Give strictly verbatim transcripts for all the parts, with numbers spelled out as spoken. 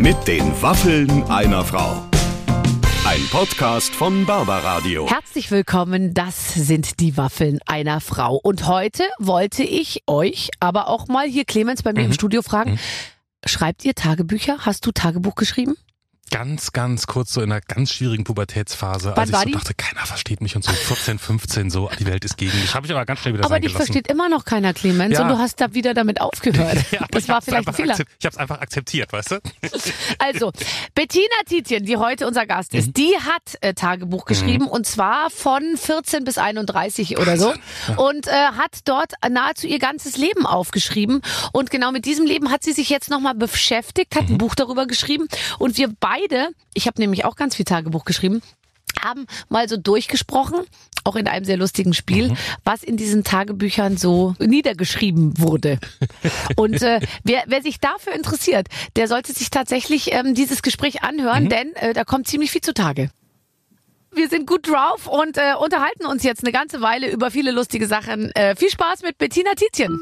Mit den Waffeln einer Frau. Ein Podcast von Barbaradio. Herzlich willkommen, das sind die Waffeln einer Frau. Und heute wollte ich euch, aber auch mal hier Clemens bei mir mhm. im Studio fragen, Mhm. schreibt ihr Tagebücher? Hast du Tagebuch geschrieben? Ganz, ganz kurz so in einer ganz schwierigen Pubertätsphase, Wann als ich war so die? dachte, keiner versteht mich und so vierzehn, fünfzehn so, die Welt ist gegen mich. Habe ich aber ganz schnell wieder Aber sein dich gelassen. versteht immer noch keiner, Clemens, Ja. und du hast da wieder damit aufgehört. Ja, aber Das ich war hab's vielleicht ein einfach Fehler. akzept- Ich habe es einfach akzeptiert, weißt du? Also, Bettina Tietjen, die heute unser Gast ist, Mhm. die hat äh, Tagebuch geschrieben, Mhm. und zwar von vierzehn bis einunddreißig oder so, und äh, hat dort nahezu ihr ganzes Leben aufgeschrieben, und genau mit diesem Leben hat sie sich jetzt nochmal beschäftigt, hat ein Mhm. Buch darüber geschrieben, und wir beide, ich habe nämlich auch ganz viel Tagebuch geschrieben, haben mal so durchgesprochen, auch in einem sehr lustigen Spiel, Mhm. was in diesen Tagebüchern so niedergeschrieben wurde. Und äh, wer, wer sich dafür interessiert, der sollte sich tatsächlich ähm, dieses Gespräch anhören, Mhm. denn äh, da kommt ziemlich viel zutage. Wir sind gut drauf und äh, unterhalten uns jetzt eine ganze Weile über viele lustige Sachen. Äh, viel Spaß mit Bettina Tietjen.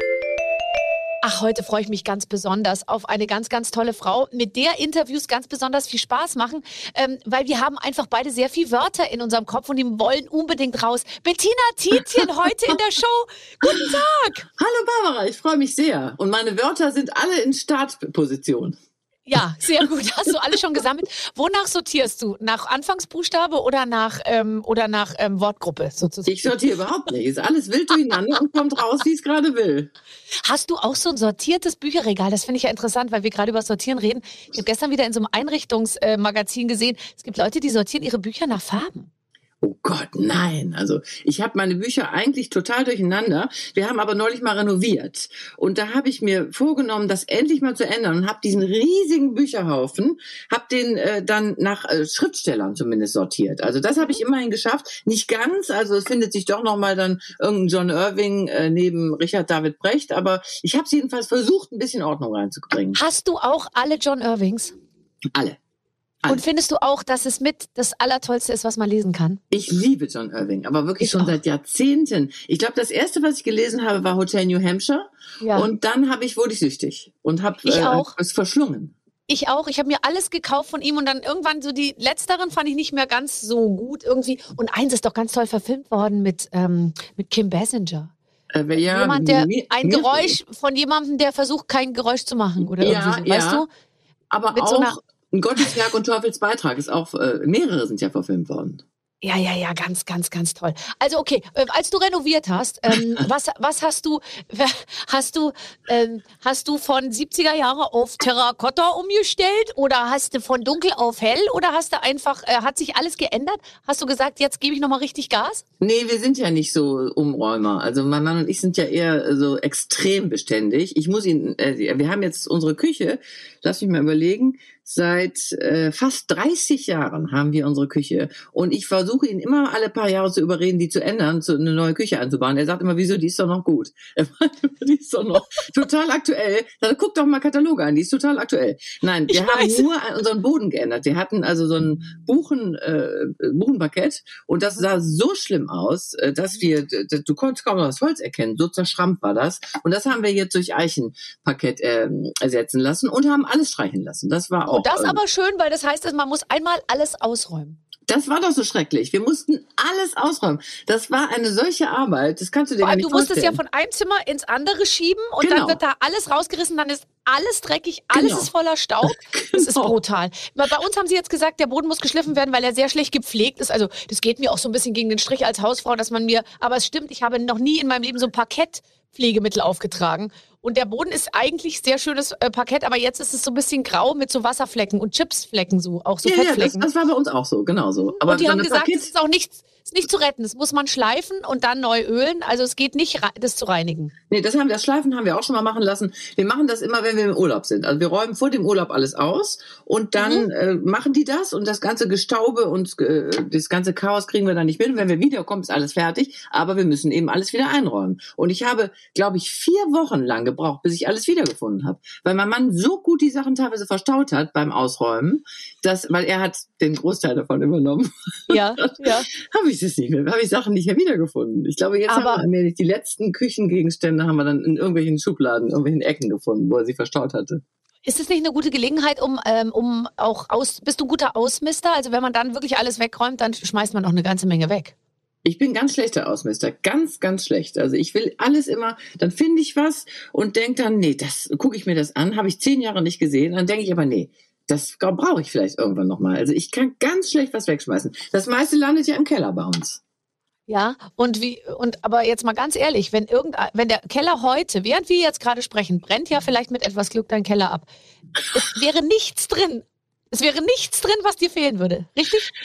Ach, heute freue ich mich ganz besonders auf eine ganz, ganz tolle Frau, mit der Interviews ganz besonders viel Spaß machen, ähm, weil wir haben einfach beide sehr viel Wörter in unserem Kopf und die wollen unbedingt raus. Bettina Tietjen heute in der Show. Guten Tag. Hallo Barbara, ich freue mich sehr. Und meine Wörter sind alle in Startposition. Ja, sehr gut. Hast du alle schon gesammelt? Wonach sortierst du? Nach Anfangsbuchstabe oder nach, ähm, oder nach ähm, Wortgruppe sozusagen? Ich sortiere überhaupt nicht. Ist alles wild durcheinander und kommt raus, wie es gerade will. Hast du auch so ein sortiertes Bücherregal? Das finde ich ja interessant, weil wir gerade über Sortieren reden. Ich habe gestern wieder in so einem Einrichtungsmagazin gesehen, es gibt Leute, die sortieren ihre Bücher nach Farben. Oh Gott, nein. Also ich habe meine Bücher eigentlich total durcheinander. Wir haben aber neulich mal renoviert. Und da habe ich mir vorgenommen, das endlich mal zu ändern und habe diesen riesigen Bücherhaufen, habe den äh, dann nach äh, Schriftstellern zumindest sortiert. Also das habe ich immerhin geschafft. Nicht ganz, also es findet sich doch nochmal dann irgendein John Irving äh, neben Richard David Brecht. Aber ich habe es jedenfalls versucht, ein bisschen Ordnung reinzubringen. Hast du auch alle John Irvings? Alle. Und findest du auch, dass es mit das Allertollste ist, was man lesen kann? Ich liebe John Irving, aber wirklich Ich schon auch. seit Jahrzehnten. Ich glaube, das erste, was ich gelesen habe, war Hotel New Hampshire. Ja. Und dann habe ich, wurde ich süchtig und habe Ich äh, auch. es verschlungen. Ich auch. Ich habe mir alles gekauft von ihm und dann irgendwann so die letzteren fand ich nicht mehr ganz so gut irgendwie. Und eins ist doch ganz toll verfilmt worden mit, ähm, mit Kim Basinger. Äh, ja, Jemand, der mir- ein mir- Geräusch von jemandem, der versucht, kein Geräusch zu machen oder Ja, irgendwie so, weißt ja. du? Aber mit auch so einer- ein Gotteswerk und Teufelsbeitrag ist auch, äh, mehrere sind ja verfilmt worden. Ja, ja, ja, ganz, ganz, ganz toll. Also okay, äh, als du renoviert hast, ähm, was, was hast du, hast du, ähm, hast du von siebziger Jahre auf Terrakotta umgestellt oder hast du von dunkel auf hell oder hast du einfach, äh, hat sich alles geändert? Hast du gesagt, jetzt gebe ich nochmal richtig Gas? Nee, wir sind ja nicht so Umräumer. Also mein Mann und ich sind ja eher so extrem beständig. Ich muss ihn, äh, wir haben jetzt unsere Küche, lass mich mal überlegen, seit äh, fast dreißig Jahren haben wir unsere Küche. Und ich versuche ihn immer alle paar Jahre zu überreden, die zu ändern, zu, eine neue Küche anzubauen. Er sagt immer, wieso, die ist doch noch gut. Er meint immer, die ist doch noch total aktuell. Dann guck doch mal Kataloge an, die ist total aktuell. Nein, wir Ich haben weiß. nur unseren Boden geändert. Wir hatten also so ein Buchen, äh, Buchenparkett und das sah so schlimm aus, äh, dass wir, d- du konntest kaum noch das Holz erkennen, so zerschrammt war das. Und das haben wir jetzt durch Eichenparkett äh, ersetzen lassen und haben alles streichen lassen. Das war auch. Oh, das äh, aber schön, weil das heißt, man muss einmal alles ausräumen. Das war doch so schrecklich. Wir mussten alles ausräumen. Das war eine solche Arbeit, das kannst du dir Vor gar allem, nicht du musstest ja vorstellen. von einem Zimmer ins andere schieben und Genau. dann wird da alles rausgerissen, dann ist alles dreckig, alles Genau. ist voller Staub. Das ist Genau. brutal. Bei bei uns haben sie jetzt gesagt, der Boden muss geschliffen werden, weil er sehr schlecht gepflegt ist. Also das geht mir auch so ein bisschen gegen den Strich als Hausfrau, dass man mir, aber es stimmt, ich habe noch nie in meinem Leben so ein Parkettpflegemittel aufgetragen. Und der Boden ist eigentlich sehr schönes äh, Parkett, aber jetzt ist es so ein bisschen grau mit so Wasserflecken und Chipsflecken, so auch so Ja, ja, das, Fettflecken. das war bei uns auch so, genau so. Aber und die so haben eine gesagt, Parkett- es ist auch nichts, ist nicht zu retten. Das muss man schleifen und dann neu ölen. Also es geht nicht, rei- das zu reinigen. Nee, das haben wir, das Schleifen haben wir auch schon mal machen lassen. Wir machen das immer, wenn wir im Urlaub sind. Also wir räumen vor dem Urlaub alles aus und dann Mhm. äh, machen die das und das ganze Gestaube und äh, das ganze Chaos kriegen wir dann nicht mit. Und wenn wir wiederkommen, ist alles fertig. Aber wir müssen eben alles wieder einräumen. Und ich habe, glaube ich, vier Wochen lang gebraucht, bis ich alles wiedergefunden habe. Weil mein Mann so gut die Sachen teilweise verstaut hat beim Ausräumen, dass, weil er hat den Großteil davon übernommen, Ja, ja. habe ich es nicht mehr, habe ich Sachen nicht mehr wiedergefunden. Ich glaube, jetzt Aber- haben wir nämlich die letzten Küchengegenstände haben wir dann in irgendwelchen Schubladen, in irgendwelchen Ecken gefunden, wo er sie verstaut hatte. Ist es nicht eine gute Gelegenheit, um, ähm, um auch aus, bist du ein guter Ausmister? Also wenn man dann wirklich alles wegräumt, dann schmeißt man auch eine ganze Menge weg. Ich bin ganz schlechter Ausmister, ganz, ganz schlecht. Also ich will alles immer, dann finde ich was und denke dann, nee, das gucke ich mir das an, habe ich zehn Jahre nicht gesehen, dann denke ich aber, nee, das brauche ich vielleicht irgendwann nochmal. Also ich kann ganz schlecht was wegschmeißen. Das meiste landet ja im Keller bei uns. Ja, und wie, und aber jetzt mal ganz ehrlich, wenn irgendein, wenn der Keller heute, während wir jetzt gerade sprechen, brennt ja vielleicht mit etwas Glück dein Keller ab. Es wäre nichts drin. Es wäre nichts drin, was dir fehlen würde. Richtig?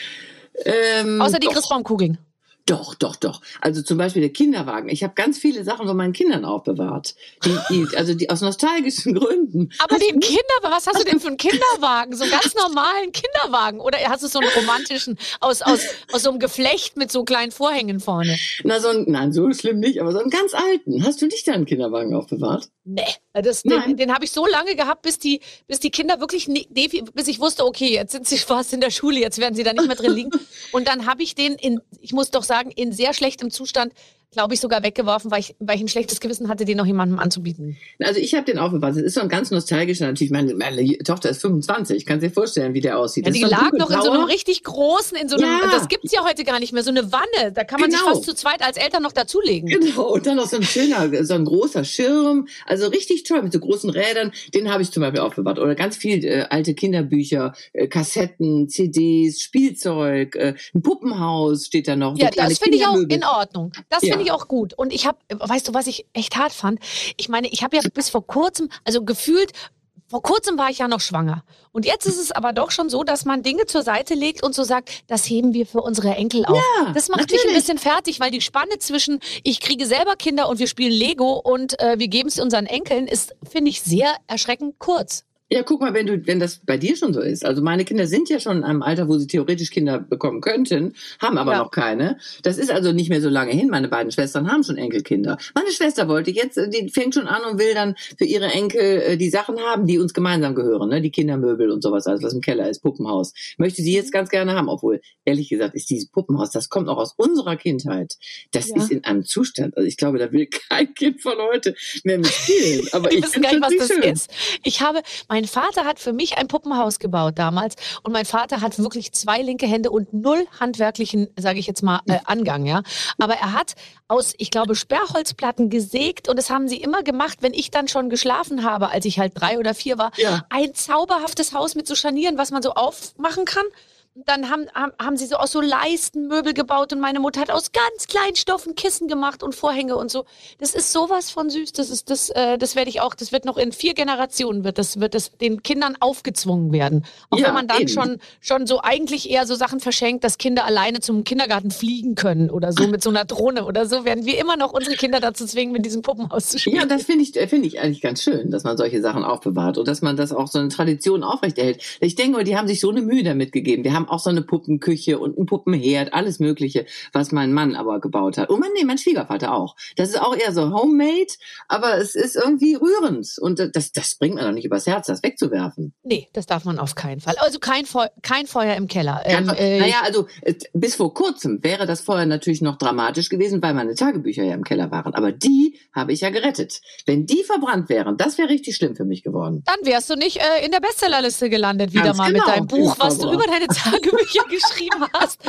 Ähm, Außer die doch. Christbaumkugeln. Doch, doch, doch. Also zum Beispiel der Kinderwagen. Ich habe ganz viele Sachen von meinen Kindern aufbewahrt. Die, die, also die aus nostalgischen Gründen. Aber den Kinderwagen, was hast du denn für einen Kinderwagen? So einen ganz normalen Kinderwagen? Oder hast du so einen romantischen, aus, aus, aus so einem Geflecht mit so kleinen Vorhängen vorne? Na, so ein, nein, so schlimm nicht, aber so einen ganz alten. Hast du nicht deinen Kinderwagen aufbewahrt? Nee, das, den, den habe ich so lange gehabt, bis die, bis die Kinder wirklich, nie, bis ich wusste, okay, jetzt sind sie fast in der Schule, jetzt werden sie da nicht mehr drin liegen. Und dann habe ich den in, ich muss doch sagen, in sehr schlechtem Zustand, glaube ich, sogar weggeworfen, weil ich, weil ich ein schlechtes Gewissen hatte, den noch jemandem anzubieten. Also ich habe den aufbewahrt. Das ist so ein ganz nostalgischer, natürlich, meine, meine Tochter ist fünfundzwanzig, ich kann dir vorstellen, wie der aussieht. Ja, das die ist lag noch in so einem richtig großen, in so einem, Ja. das gibt's ja heute gar nicht mehr, so eine Wanne, da kann man Genau. sich fast zu zweit als Eltern noch dazulegen. Genau, und dann noch so ein schöner, so ein großer Schirm, also richtig toll, mit so großen Rädern, den habe ich zum Beispiel aufbewahrt. Oder ganz viel äh, alte Kinderbücher, äh, Kassetten, C Ds, Spielzeug, äh, ein Puppenhaus steht da noch. So Ja, kleine das finde ich auch Kindermöbel. in Ordnung. Das Ja. finde ich auch gut. Und ich habe, weißt du, was ich echt hart fand? Ich meine, ich habe ja bis vor kurzem, also gefühlt, vor kurzem war ich ja noch schwanger. Und jetzt ist es aber doch schon so, dass man Dinge zur Seite legt und so sagt, das heben wir für unsere Enkel auf. Ja, das macht natürlich. mich ein bisschen fertig, weil die Spanne zwischen, ich kriege selber Kinder und wir spielen Lego und äh, wir geben es unseren Enkeln, ist, finde ich, sehr erschreckend kurz. Ja, guck mal, wenn du, wenn das bei dir schon so ist. Also meine Kinder sind ja schon in einem Alter, wo sie theoretisch Kinder bekommen könnten, haben aber Ja. noch keine. Das ist also nicht mehr so lange hin. Meine beiden Schwestern haben schon Enkelkinder. Meine Schwester wollte jetzt, die fängt schon an und will dann für ihre Enkel äh, die Sachen haben, die uns gemeinsam gehören, ne? Die Kindermöbel und sowas, alles was im Keller ist, Puppenhaus. Möchte sie jetzt ganz gerne haben, obwohl, ehrlich gesagt, ist dieses Puppenhaus, das kommt noch aus unserer Kindheit. Das Ja. ist in einem Zustand, also ich glaube, da will kein Kind von heute mehr mitspielen. Aber Die ich wissen finde gar nicht, was das das schön. ist. Ich habe, mein Vater hat für mich ein Puppenhaus gebaut damals und mein Vater hat wirklich zwei linke Hände und null handwerklichen, sage ich jetzt mal, äh, Angang, ja. Aber er hat aus, ich glaube, Sperrholzplatten gesägt und das haben sie immer gemacht, wenn ich dann schon geschlafen habe, als ich halt drei oder vier war. Ja. Ein zauberhaftes Haus mit so Scharnieren, was man so aufmachen kann. Dann haben, haben, haben sie so aus so Leisten Möbel gebaut und meine Mutter hat aus ganz kleinen Stoffen Kissen gemacht und Vorhänge und so. Das ist sowas von süß. Das ist das, äh, das werde ich auch. Das wird noch in vier Generationen wird das, wird das den Kindern aufgezwungen werden. Auch Ja, wenn man dann eben. schon schon so eigentlich eher so Sachen verschenkt, dass Kinder alleine zum Kindergarten fliegen können oder so mit so einer Drohne oder so, werden wir immer noch unsere Kinder dazu zwingen, mit diesem Puppenhaus zu spielen. Ja, das finde ich, finde ich eigentlich ganz schön, dass man solche Sachen aufbewahrt und dass man das auch so eine Tradition aufrechterhält. Ich denke, die haben sich so eine Mühe damit gegeben. Wir haben auch so eine Puppenküche und einen Puppenherd, alles Mögliche, was mein Mann aber gebaut hat. Und mein, nee, mein Schwiegervater auch. Das ist auch eher so homemade, aber es ist irgendwie rührend. Und das, das bringt man doch nicht übers Herz, das wegzuwerfen. Nee, das darf man auf keinen Fall. Also kein, Feu kein Feuer im Keller. Ähm, Einfach, äh, naja, also äh, bis vor kurzem wäre das vorher natürlich noch dramatisch gewesen, weil meine Tagebücher ja im Keller waren. Aber die habe ich ja gerettet. Wenn die verbrannt wären, das wäre richtig schlimm für mich geworden. Dann wärst du nicht äh, in der Bestsellerliste gelandet, wieder Ganz mal genau, mit deinem Buch, was du Barbara. über deine Tagebücher geschrieben hast.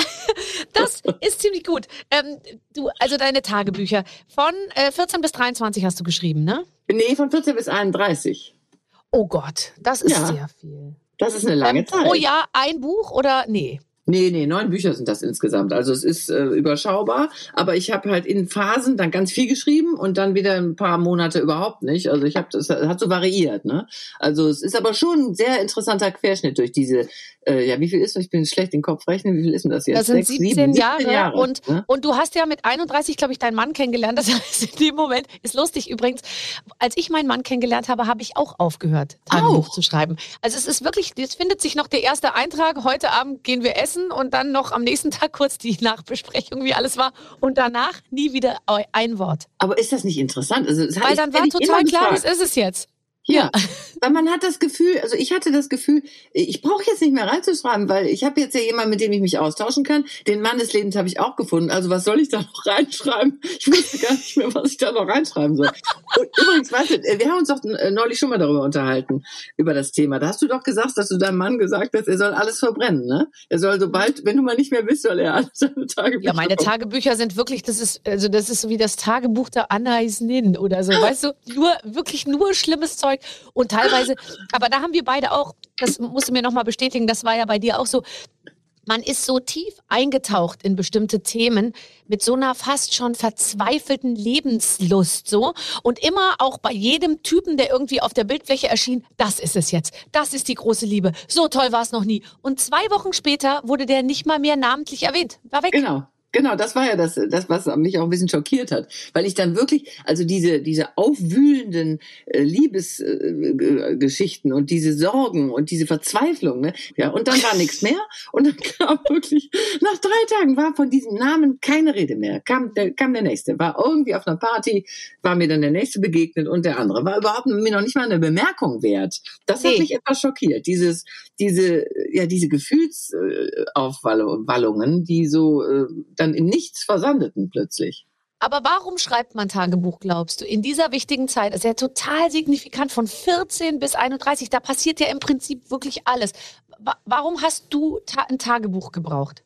Das ist ziemlich gut. Ähm, du, also deine Tagebücher. Von äh, vierzehn bis dreiundzwanzig hast du geschrieben, ne? Nee, von vierzehn bis einunddreißig. Oh Gott, das ist Ja. sehr viel. Das ist eine lange Ähm, Zeit. pro Jahr ein Buch oder nee? Nee, nee, neun Bücher sind das insgesamt. Also es ist äh, überschaubar, aber ich habe halt in Phasen dann ganz viel geschrieben und dann wieder ein paar Monate überhaupt nicht. Also ich habe das hat so variiert, ne? Also es ist aber schon ein sehr interessanter Querschnitt durch diese äh, ja, wie viel ist das? Ich bin schlecht in den Kopf rechnen. Wie viel ist denn das jetzt? Das sind Sechs, siebzehn sieben, Jahre, siebzehn Jahre und, ne? und du hast ja mit einunddreißig, glaube ich, deinen Mann kennengelernt. Das heißt, in dem Moment ist lustig übrigens, als ich meinen Mann kennengelernt habe, habe ich auch aufgehört, Tagebuch Auch? zu schreiben. Also es ist wirklich, jetzt findet sich noch der erste Eintrag, heute Abend gehen wir essen und dann noch am nächsten Tag kurz die Nachbesprechung, wie alles war und danach nie wieder ein Wort. Aber ist das nicht interessant? Also, das Weil ich- dann hätte war ich total immer klar, gefragt. das ist es jetzt. Ja, weil man hat das Gefühl, also ich hatte das Gefühl, ich brauche jetzt nicht mehr reinzuschreiben, weil ich habe jetzt ja jemanden, mit dem ich mich austauschen kann. Den Mann des Lebens habe ich auch gefunden. Also was soll ich da noch reinschreiben? Ich wusste gar nicht mehr, was ich da noch reinschreiben soll. Und übrigens, weißt du, wir haben uns doch neulich schon mal darüber unterhalten, über das Thema. Da hast du doch gesagt, dass du deinem Mann gesagt hast, er soll alles verbrennen, ne? Er soll sobald, wenn du mal nicht mehr bist, soll er alles seine Tagebücher. Ja, meine Tagebücher sind wirklich, das ist, also das ist so wie das Tagebuch der Anais Nin oder so, weißt du, nur, wirklich nur schlimmes Zeug und teilweise, aber da haben wir beide auch, das musst du mir nochmal bestätigen, das war ja bei dir auch so, man ist so tief eingetaucht in bestimmte Themen mit so einer fast schon verzweifelten Lebenslust so und immer auch bei jedem Typen, der irgendwie auf der Bildfläche erschien, das ist es jetzt, das ist die große Liebe, so toll war es noch nie. Und zwei Wochen später wurde der nicht mal mehr namentlich erwähnt, war weg. Genau. Genau, das war ja das, das, was mich auch ein bisschen schockiert hat, weil ich dann wirklich, also diese, diese aufwühlenden äh, Liebesgeschichten äh, und diese Sorgen und diese Verzweiflung, ne, ja, und dann war nichts mehr und dann kam wirklich, nach drei Tagen war von diesem Namen keine Rede mehr, kam der, kam der nächste, war irgendwie auf einer Party, war mir dann der nächste begegnet und der andere war überhaupt mir noch nicht mal eine Bemerkung wert. Das hat Nee. mich etwas schockiert, dieses, diese, ja, diese Gefühlsaufwallungen, die so, äh, dann in nichts versandeten plötzlich. Aber warum schreibt man Tagebuch, glaubst du, in dieser wichtigen Zeit? Das ist ja total signifikant von vierzehn bis einunddreißig. Da passiert ja im Prinzip wirklich alles. Wa- Warum hast du ta- ein Tagebuch gebraucht?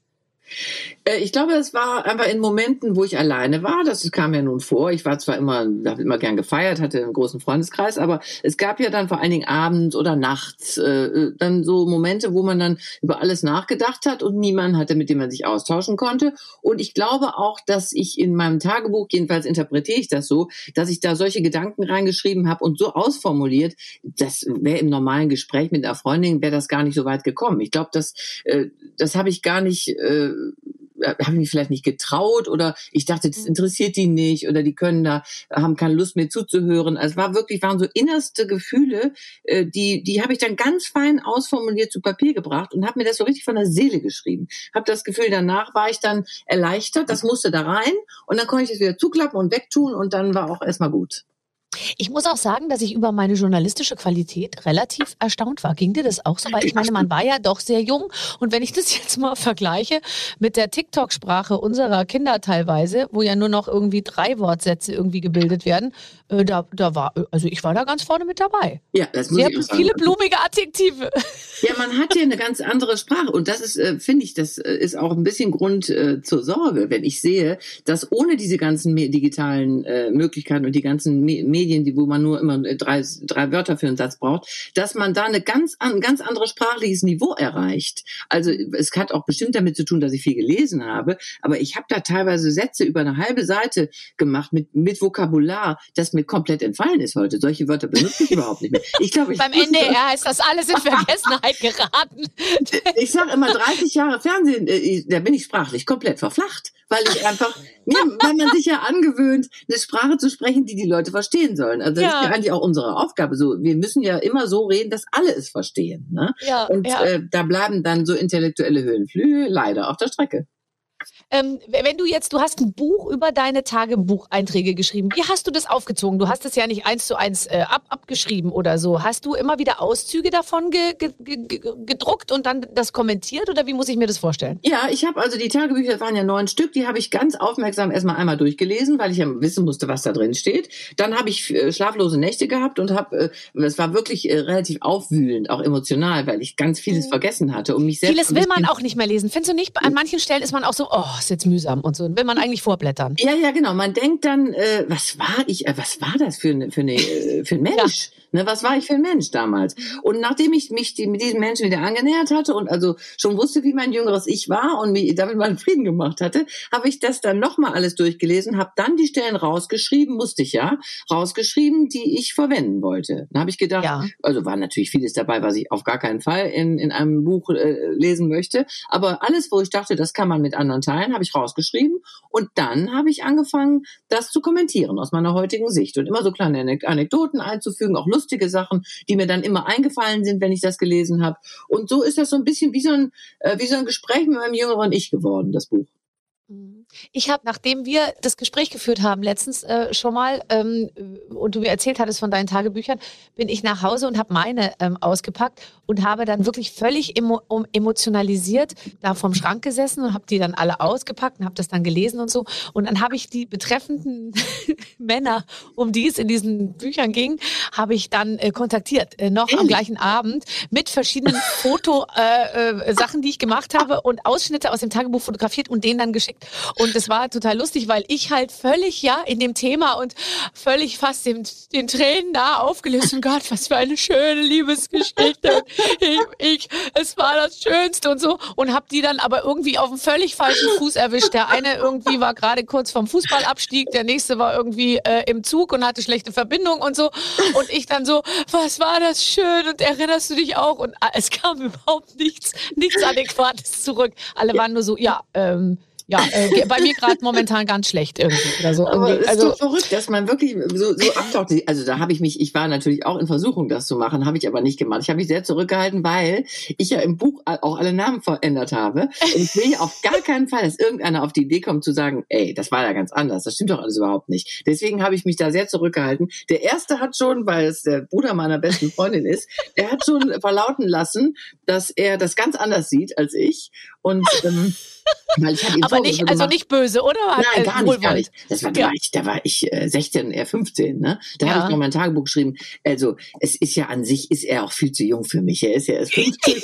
Äh, Ich glaube, es war einfach in Momenten, wo ich alleine war. Das kam ja nun vor. Ich war zwar immer, habe immer gern gefeiert, hatte einen großen Freundeskreis, aber es gab ja dann vor allen Dingen abends oder nachts äh, dann so Momente, wo man dann über alles nachgedacht hat und niemanden hatte, mit dem man sich austauschen konnte. Und ich glaube auch, dass ich in meinem Tagebuch, jedenfalls interpretiere ich das so, dass ich da solche Gedanken reingeschrieben habe und so ausformuliert, das wäre im normalen Gespräch mit einer Freundin, wäre das gar nicht so weit gekommen. Ich glaube, das, äh, das habe ich gar nicht, äh, habe mich vielleicht nicht getraut oder ich dachte, das interessiert die nicht oder die können da, haben keine Lust mehr zuzuhören. Also es war wirklich, waren so innerste Gefühle, äh, die, die habe ich dann ganz fein ausformuliert zu Papier gebracht und habe mir das so richtig von der Seele geschrieben. Habe das Gefühl, danach war ich dann erleichtert, das musste da rein und dann konnte ich es wieder zuklappen und wegtun und dann war auch erstmal gut. Ich muss auch sagen, dass ich über meine journalistische Qualität relativ erstaunt war. Ging dir das auch so? Weil ich meine, man war ja doch sehr jung. Und wenn ich das jetzt mal vergleiche mit der TikTok-Sprache unserer Kinder teilweise, wo ja nur noch irgendwie drei Wortsätze irgendwie gebildet werden, äh, da, da war, also ich war da ganz vorne mit dabei. Ja, das muss Sehr ich auch sagen. viele blumige Adjektive. Ja, man hat ja eine ganz andere Sprache und das ist, äh, finde ich, das äh, ist auch ein bisschen Grund äh, zur Sorge, wenn ich sehe, dass ohne diese ganzen me- digitalen äh, Möglichkeiten und die ganzen Me- Medien, die, wo man nur immer drei, drei Wörter für einen Satz braucht, dass man da eine ganz, ein ganz anderes sprachliches Niveau erreicht. Also es hat auch bestimmt damit zu tun, dass ich viel gelesen habe, aber ich habe da teilweise Sätze über eine halbe Seite gemacht mit, mit Vokabular, das mir komplett entfallen ist heute. Solche Wörter benutze ich überhaupt nicht mehr. Ich glaube, ich Beim N D R heißt das alles in Vergessenheit geraten. Ich sage immer, dreißig Jahre Fernsehen, äh, da bin ich sprachlich komplett verflacht, weil ich einfach, ja, weil man sich ja angewöhnt, eine Sprache zu sprechen, die die Leute verstehen sollen. Also das Ja. ist ja eigentlich auch unsere Aufgabe. So, wir müssen ja immer so reden, dass alle es verstehen. Ne? Ja, Und ja. Äh, da bleiben dann so intellektuelle Höhenflüge leider auf der Strecke. Ähm, wenn du jetzt, du hast ein Buch über deine Tagebucheinträge geschrieben. Wie hast du das aufgezogen? Du hast es ja nicht eins zu eins äh, ab, abgeschrieben oder so. Hast du immer wieder Auszüge davon ge, ge, ge, gedruckt und dann das kommentiert oder wie muss ich mir das vorstellen? Ja, ich habe also die Tagebücher, das waren ja neun Stück, die habe ich ganz aufmerksam erstmal einmal durchgelesen, weil ich ja wissen musste, was da drin steht. Dann habe ich äh, schlaflose Nächte gehabt und habe, äh, es war wirklich äh, relativ aufwühlend, auch emotional, weil ich ganz vieles Mhm. vergessen hatte und mich selbst Vieles ein will man bisschen- auch nicht mehr lesen. Findest du nicht? An manchen Stellen ist man auch so, oh, ist jetzt mühsam und so. Will man eigentlich vorblättern. Ja, ja, genau. Man denkt dann, äh, was war ich, äh, was war das für eine, für eine, äh, für ein Mensch? Ne, was war ich für ein Mensch damals? Und nachdem ich mich die, mit diesem Menschen wieder angenähert hatte und also schon wusste, wie mein jüngeres Ich war und mich damit meinen Frieden gemacht hatte, habe ich das dann nochmal alles durchgelesen, habe dann die Stellen rausgeschrieben, musste ich ja, rausgeschrieben, die ich verwenden wollte. Dann habe ich gedacht, Ja. also war natürlich vieles dabei, was ich auf gar keinen Fall in, in einem Buch äh, lesen möchte, aber alles, wo ich dachte, das kann man mit anderen teilen, habe ich rausgeschrieben und dann habe ich angefangen, das zu kommentieren aus meiner heutigen Sicht und immer so kleine Anek- Anekdoten einzufügen, auch lustige Sachen, die mir dann immer eingefallen sind, wenn ich das gelesen habe. Und so ist das so ein bisschen wie so ein, äh, wie so ein Gespräch mit meinem jüngeren Ich geworden, das Buch. Mhm. Ich habe, nachdem wir das Gespräch geführt haben, letztens äh, schon mal, ähm, und du mir erzählt hattest von deinen Tagebüchern, bin ich nach Hause und habe meine ähm, ausgepackt und habe dann wirklich völlig emo- um, emotionalisiert da vorm Schrank gesessen und habe die dann alle ausgepackt und habe das dann gelesen und so. Und dann habe ich die betreffenden Männer, um die es in diesen Büchern ging, habe ich dann äh, kontaktiert, äh, noch am gleichen Abend mit verschiedenen Foto-Sachen, äh, äh, Sachen, die ich gemacht habe und Ausschnitte aus dem Tagebuch fotografiert und denen dann geschickt. Und es war total lustig, weil ich halt völlig, ja, in dem Thema und völlig fast den, den Tränen da aufgelöst. Und Gott, was für eine schöne Liebesgeschichte. Ich, ich, es war das Schönste und so. Und hab die dann aber irgendwie auf einem völlig falschen Fuß erwischt. Der eine irgendwie war gerade kurz vom Fußballabstieg, der nächste war irgendwie äh, im Zug und hatte schlechte Verbindung und so. Und ich dann so, was war das schön und erinnerst du dich auch? Und es kam überhaupt nichts, nichts Adäquates zurück. Alle waren nur so, ja, ähm, ja, äh, bei mir gerade momentan ganz schlecht irgendwie oder so. Aber es ist also doch verrückt, dass man wirklich so, so abtaucht. Also da habe ich mich, ich war natürlich auch in Versuchung, das zu machen, habe ich aber nicht gemacht. Ich habe mich sehr zurückgehalten, weil ich ja im Buch auch alle Namen verändert habe. Und ich will ja auf gar keinen Fall, dass irgendeiner auf die Idee kommt zu sagen, ey, das war ja ganz anders, das stimmt doch alles überhaupt nicht. Deswegen habe ich mich da sehr zurückgehalten. Der erste hat schon, weil es der Bruder meiner besten Freundin ist, der hat schon verlauten lassen, dass er das ganz anders sieht als ich. Und ähm, weil ich aber nicht, also gemacht. Nicht böse, oder? Hat Nein, gar nicht, gar nicht. Das war, ja. da, war ich, da war ich äh, sechzehn, er fünfzehn, ne? Da ja. habe ich noch mein Tagebuch geschrieben. Also, es ist ja an sich, ist er auch viel zu jung für mich. Er ist ja erst fünfzehn.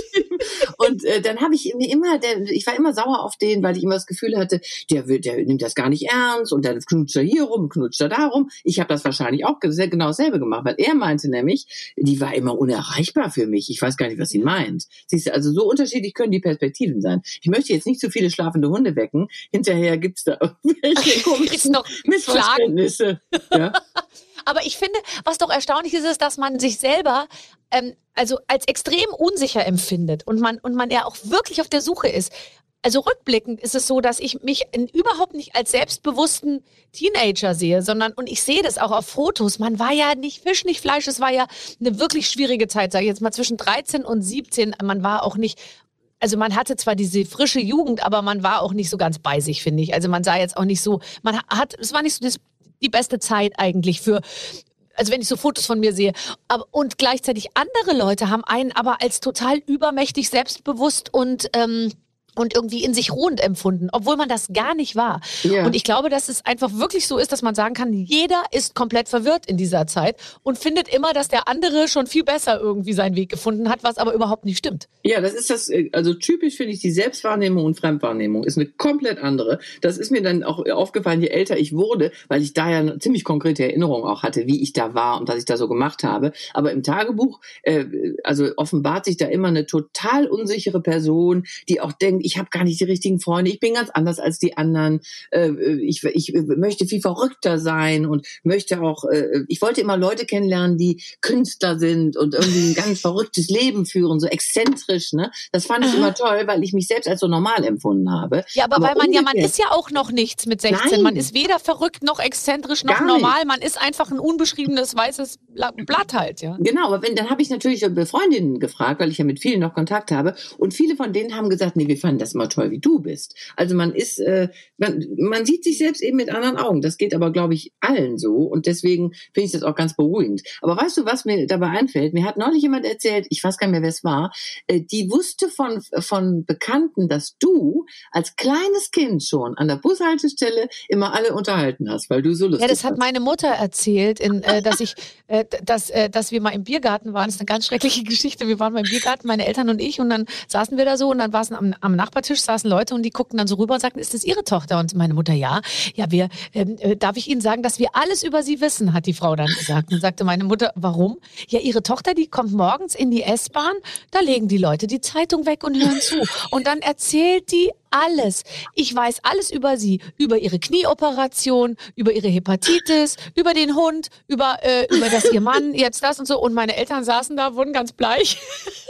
Und äh, dann habe ich mir immer, der, ich war immer sauer auf den, weil ich immer das Gefühl hatte, der, will, der nimmt das gar nicht ernst und dann knutscht er hier rum, knutscht er da rum. Ich habe das wahrscheinlich auch sehr, genau dasselbe gemacht, weil er meinte nämlich, die war immer unerreichbar für mich. Ich weiß gar nicht, was sie meint. Siehst du, also so unterschiedlich können die Perspektiven sein. Ich möchte jetzt nicht zu viele schlafende Hunde wecken. Hinterher gibt's da irgendwelche komischen Missverständnisse. Ja? Aber ich finde, was doch erstaunlich ist, ist, dass man sich selber ähm, also als extrem unsicher empfindet und man und man ja auch wirklich auf der Suche ist. Also rückblickend ist es so, dass ich mich in, überhaupt nicht als selbstbewussten Teenager sehe, sondern, und ich sehe das auch auf Fotos, man war ja nicht Fisch, nicht Fleisch, es war ja eine wirklich schwierige Zeit, sage ich jetzt mal zwischen dreizehn und siebzehn, man war auch nicht, also man hatte zwar diese frische Jugend, aber man war auch nicht so ganz bei sich, finde ich. Also man sah jetzt auch nicht so, man hat, es war nicht so das, die beste Zeit eigentlich für, also wenn ich so Fotos von mir sehe. Aber, und gleichzeitig andere Leute haben einen aber als total übermächtig selbstbewusst und ähm, und irgendwie in sich ruhend empfunden, obwohl man das gar nicht war. Ja. Und ich glaube, dass es einfach wirklich so ist, dass man sagen kann, jeder ist komplett verwirrt in dieser Zeit und findet immer, dass der andere schon viel besser irgendwie seinen Weg gefunden hat, was aber überhaupt nicht stimmt. Ja, das ist das, also typisch finde ich, die Selbstwahrnehmung und Fremdwahrnehmung ist eine komplett andere. Das ist mir dann auch aufgefallen, je älter ich wurde, weil ich da ja eine ziemlich konkrete Erinnerung auch hatte, wie ich da war und was ich da so gemacht habe. Aber im Tagebuch, äh, also offenbart sich da immer eine total unsichere Person, die auch denkt, ich habe gar nicht die richtigen Freunde, ich bin ganz anders als die anderen, ich, ich möchte viel verrückter sein und möchte auch, ich wollte immer Leute kennenlernen, die Künstler sind und irgendwie ein ganz verrücktes Leben führen, so exzentrisch, ne? Das fand ich Aha. immer toll, weil ich mich selbst als so normal empfunden habe. Ja, aber, aber weil man ja, man ist ja auch noch nichts mit sechzehn, Nein. man ist weder verrückt noch exzentrisch noch gar normal, nicht. Man ist einfach ein unbeschriebenes weißes Blatt halt, ja. Genau, aber wenn, dann habe ich natürlich Freundinnen gefragt, weil ich ja mit vielen noch Kontakt habe und viele von denen haben gesagt, nee, wir fanden das immer toll, wie du bist. Also man ist, äh, man, man sieht sich selbst eben mit anderen Augen. Das geht aber, glaube ich, allen so und deswegen finde ich das auch ganz beruhigend. Aber weißt du, was mir dabei einfällt? Mir hat neulich jemand erzählt, ich weiß gar nicht mehr, wer es war, äh, die wusste von, von Bekannten, dass du als kleines Kind schon an der Bushaltestelle immer alle unterhalten hast, weil du so lustig Ja, das hat hast. meine Mutter erzählt, in, äh, dass ich, äh, dass, äh, dass wir mal im Biergarten waren. Das ist eine ganz schreckliche Geschichte. Wir waren mal im Biergarten, meine Eltern und ich, und dann saßen wir da so und dann war es am, am Nachbartisch, saßen Leute und die guckten dann so rüber und sagten, ist das Ihre Tochter? Und meine Mutter, ja. Ja, wir, ähm, äh, darf ich Ihnen sagen, dass wir alles über Sie wissen, hat die Frau dann gesagt. Und sagte meine Mutter, warum? Ja, Ihre Tochter, die kommt morgens in die S-Bahn, da legen die Leute die Zeitung weg und hören zu. Und dann erzählt die alles. Ich weiß alles über sie, über ihre Knieoperation, über ihre Hepatitis, über den Hund, über, äh, über das ihr Mann, jetzt das und so. Und meine Eltern saßen da, wurden ganz bleich.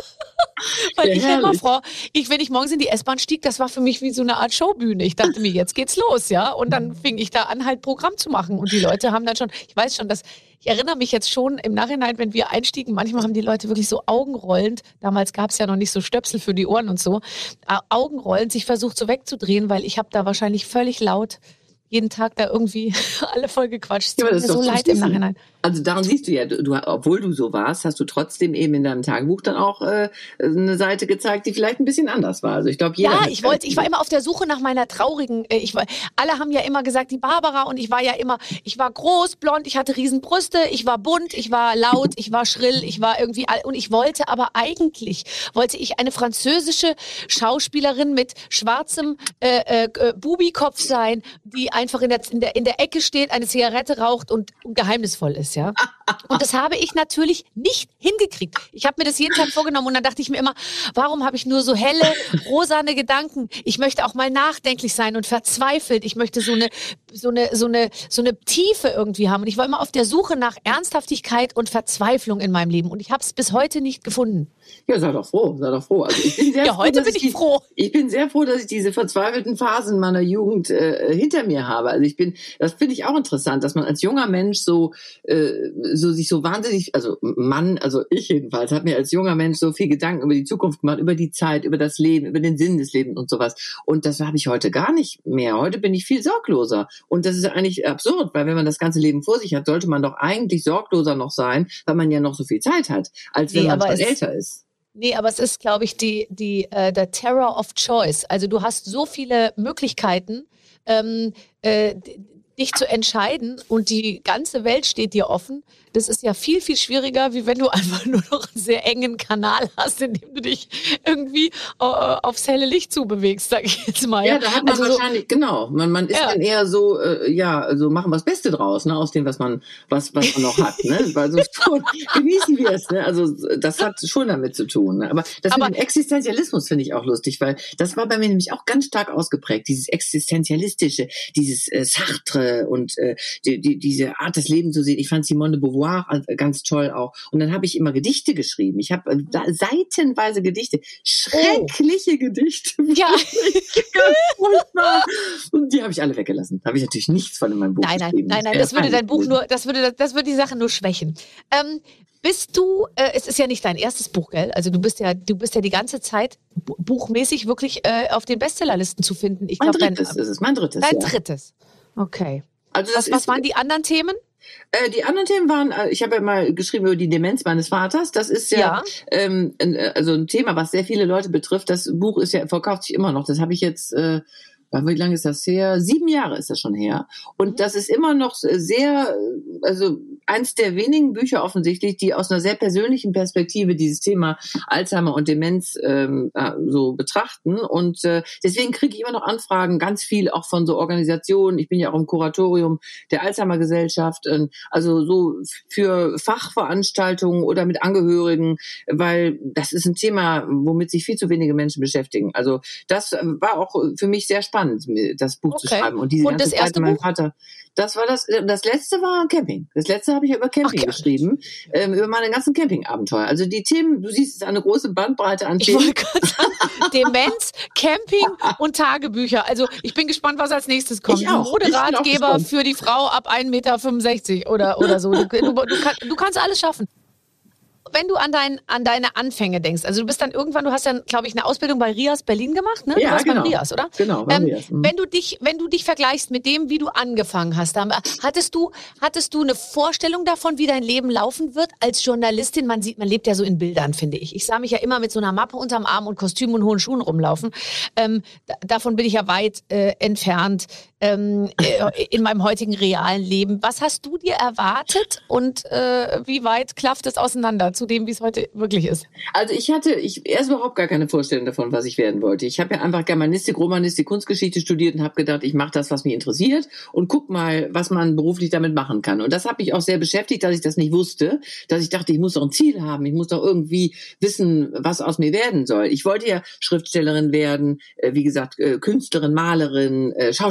Weil Ja, ich ja immer herrlich. vor, ich, wenn ich morgens in die S-Bahn stieg, das war für mich wie so eine Art Showbühne. Ich dachte mir, jetzt geht's los, ja. Und dann fing ich da an, halt Programm zu machen. Und die Leute haben dann schon, ich weiß schon, dass, ich erinnere mich jetzt schon im Nachhinein, wenn wir einstiegen, manchmal haben die Leute wirklich so augenrollend, damals gab's ja noch nicht so Stöpsel für die Ohren und so, äh, augenrollend sich versucht so wegzudrehen, weil ich habe da wahrscheinlich völlig laut jeden Tag da irgendwie alle voll gequatscht. Es Ja, tut aber mir das ist so doch leid süß. im Nachhinein. Also daran siehst du ja, du, du, obwohl du so warst, hast du trotzdem eben in deinem Tagebuch dann auch äh, eine Seite gezeigt, die vielleicht ein bisschen anders war. Also ich glaube, jeder Ja, hat ich wollte, ich war immer auf der Suche nach meiner traurigen, äh, ich war, alle haben ja immer gesagt, die Barbara, und ich war ja immer, ich war groß, blond, ich hatte Riesenbrüste, ich war bunt, ich war laut, ich war schrill, ich war irgendwie, all- und ich wollte aber eigentlich, wollte ich eine französische Schauspielerin mit schwarzem äh, äh, Bubikopf sein, die einfach in der, in der, in der Ecke steht, eine Zigarette raucht und, und geheimnisvoll ist, ja. Und das habe ich natürlich nicht hingekriegt. Ich habe mir das jeden Tag vorgenommen und dann dachte ich mir immer, warum habe ich nur so helle, rosane Gedanken? Ich möchte auch mal nachdenklich sein und verzweifelt. Ich möchte so eine, so eine, so eine, so eine Tiefe irgendwie haben. Und ich war immer auf der Suche nach Ernsthaftigkeit und Verzweiflung in meinem Leben. Und ich habe es bis heute nicht gefunden. Ja, sei doch froh, sei doch froh. Also ich bin sehr Ja, froh, heute dass bin ich die, froh. Ich bin sehr froh, dass ich diese verzweifelten Phasen meiner Jugend äh, hinter mir habe. Also ich bin, das finde ich auch interessant, dass man als junger Mensch so, äh, so sich so wahnsinnig, also Mann, also ich jedenfalls, habe mir als junger Mensch so viel Gedanken über die Zukunft gemacht, über die Zeit, über das Leben, über den Sinn des Lebens und sowas. Und das habe ich heute gar nicht mehr. Heute bin ich viel sorgloser. Und das ist eigentlich absurd, weil wenn man das ganze Leben vor sich hat, sollte man doch eigentlich sorgloser noch sein, weil man ja noch so viel Zeit hat, als wenn Nee, man aber schon es- älter ist. Nee, aber es ist, glaube ich, die, die, äh, der Terror of Choice. Also du hast so viele Möglichkeiten, ähm, äh, d- dich zu entscheiden und die ganze Welt steht dir offen. Das ist ja viel, viel schwieriger, wie wenn du einfach nur noch einen sehr engen Kanal hast, in dem du dich irgendwie äh, aufs helle Licht zubewegst, sag ich jetzt mal. Ja, da hat man Also so, wahrscheinlich, genau, man, man ist Ja. dann eher so, äh, ja, also machen wir das Beste draus, ne, aus dem, was man, was, was man noch hat, ne, weil so schon, genießen wir es, ne, also das hat schon damit zu tun, ne? Aber das Aber- mit dem Existenzialismus finde ich auch lustig, weil das war bei mir nämlich auch ganz stark ausgeprägt, dieses Existenzialistische, dieses äh, Sartre und äh, die, die, diese Art des Lebens zu sehen. Ich fand Simone de Beauvoir äh, ganz toll auch. Und dann habe ich immer Gedichte geschrieben. Ich habe äh, da- seitenweise Gedichte, schreckliche Gedichte. ja, Ganz furchtbar. Und die habe ich alle weggelassen. Da habe ich natürlich nichts von in meinem Buch nein, nein, geschrieben. nein, nein, Ja, das würde peinlich dein Buch gewesen. nur, das würde, das würde die Sache nur schwächen. Ähm, bist du, äh, es ist ja nicht dein erstes Buch, gell? Also du bist ja, du bist ja die ganze Zeit bu- buchmäßig wirklich äh, auf den Bestsellerlisten zu finden. Ich Mein glaube, dein, drittes ist es, mein drittes. dein ja. drittes. Okay. Also das Was, was ist, waren die anderen Themen? Äh, die anderen Themen waren, äh, ich habe ja mal geschrieben über die Demenz meines Vaters. Das ist ja, Ja. Ähm, ein, äh, also ein Thema, was sehr viele Leute betrifft. Das Buch ist ja, verkauft sich immer noch. Das habe ich jetzt, äh, wie lange ist das her? Sieben Jahre ist das schon her. Und das ist immer noch sehr, also eins der wenigen Bücher offensichtlich, die aus einer sehr persönlichen Perspektive dieses Thema Alzheimer und Demenz ähm, äh, so betrachten. Und äh, deswegen kriege ich immer noch Anfragen, ganz viel auch von so Organisationen. Ich bin ja auch im Kuratorium der Alzheimer-Gesellschaft, äh, also so für Fachveranstaltungen oder mit Angehörigen, weil das ist ein Thema, womit sich viel zu wenige Menschen beschäftigen. Also das äh, war auch für mich sehr spannend, mir das Buch zu Okay. schreiben. Und diese Und ganze das erste Zeit mit meinem Buch? Vater. Das war das, das letzte war Camping. Das letzte habe ich über Camping Okay. geschrieben, ähm, über meine ganzen Campingabenteuer. Also die Themen, du siehst, es ist eine große Bandbreite an Ich Themen. wollte gerade sagen, Demenz, Camping und Tagebücher. Also ich bin gespannt, was als nächstes kommt. Ich auch. Ich bin auch Moderatgeber gespannt. für die Frau ab ein Meter fünfundsechzig oder, oder so. Du, du, du, kann, du kannst alles schaffen. Wenn du an, dein, an deine Anfänge denkst, also du bist dann irgendwann, du hast dann, glaube ich, eine Ausbildung bei Rias Berlin gemacht, ne? Du Ja, warst genau. beim Rias, oder? Genau, bei Ähm, Rias. Mhm. wenn du dich, wenn du dich vergleichst mit dem, wie du angefangen hast, dann, hattest du, hattest du eine Vorstellung davon, wie dein Leben laufen wird als Journalistin? Man sieht, man lebt ja so in Bildern, finde ich. Ich sah mich ja immer mit so einer Mappe unterm Arm und Kostüm und hohen Schuhen rumlaufen. Ähm, da, davon bin ich ja weit äh, entfernt ähm, äh, in meinem heutigen realen Leben. Was hast du dir erwartet und äh, wie weit klafft es auseinander zu dem, wie es heute wirklich ist? Also ich hatte ich erst überhaupt gar keine Vorstellung davon, was ich werden wollte. Ich habe ja einfach Germanistik, Romanistik, Kunstgeschichte studiert und habe gedacht, ich mache das, was mich interessiert und guck mal, was man beruflich damit machen kann. Und das hat mich auch sehr beschäftigt, dass ich das nicht wusste, dass ich dachte, ich muss doch ein Ziel haben, ich muss doch irgendwie wissen, was aus mir werden soll. Ich wollte ja Schriftstellerin werden, äh, wie gesagt, äh, Künstlerin, Malerin, äh, Schauspielerin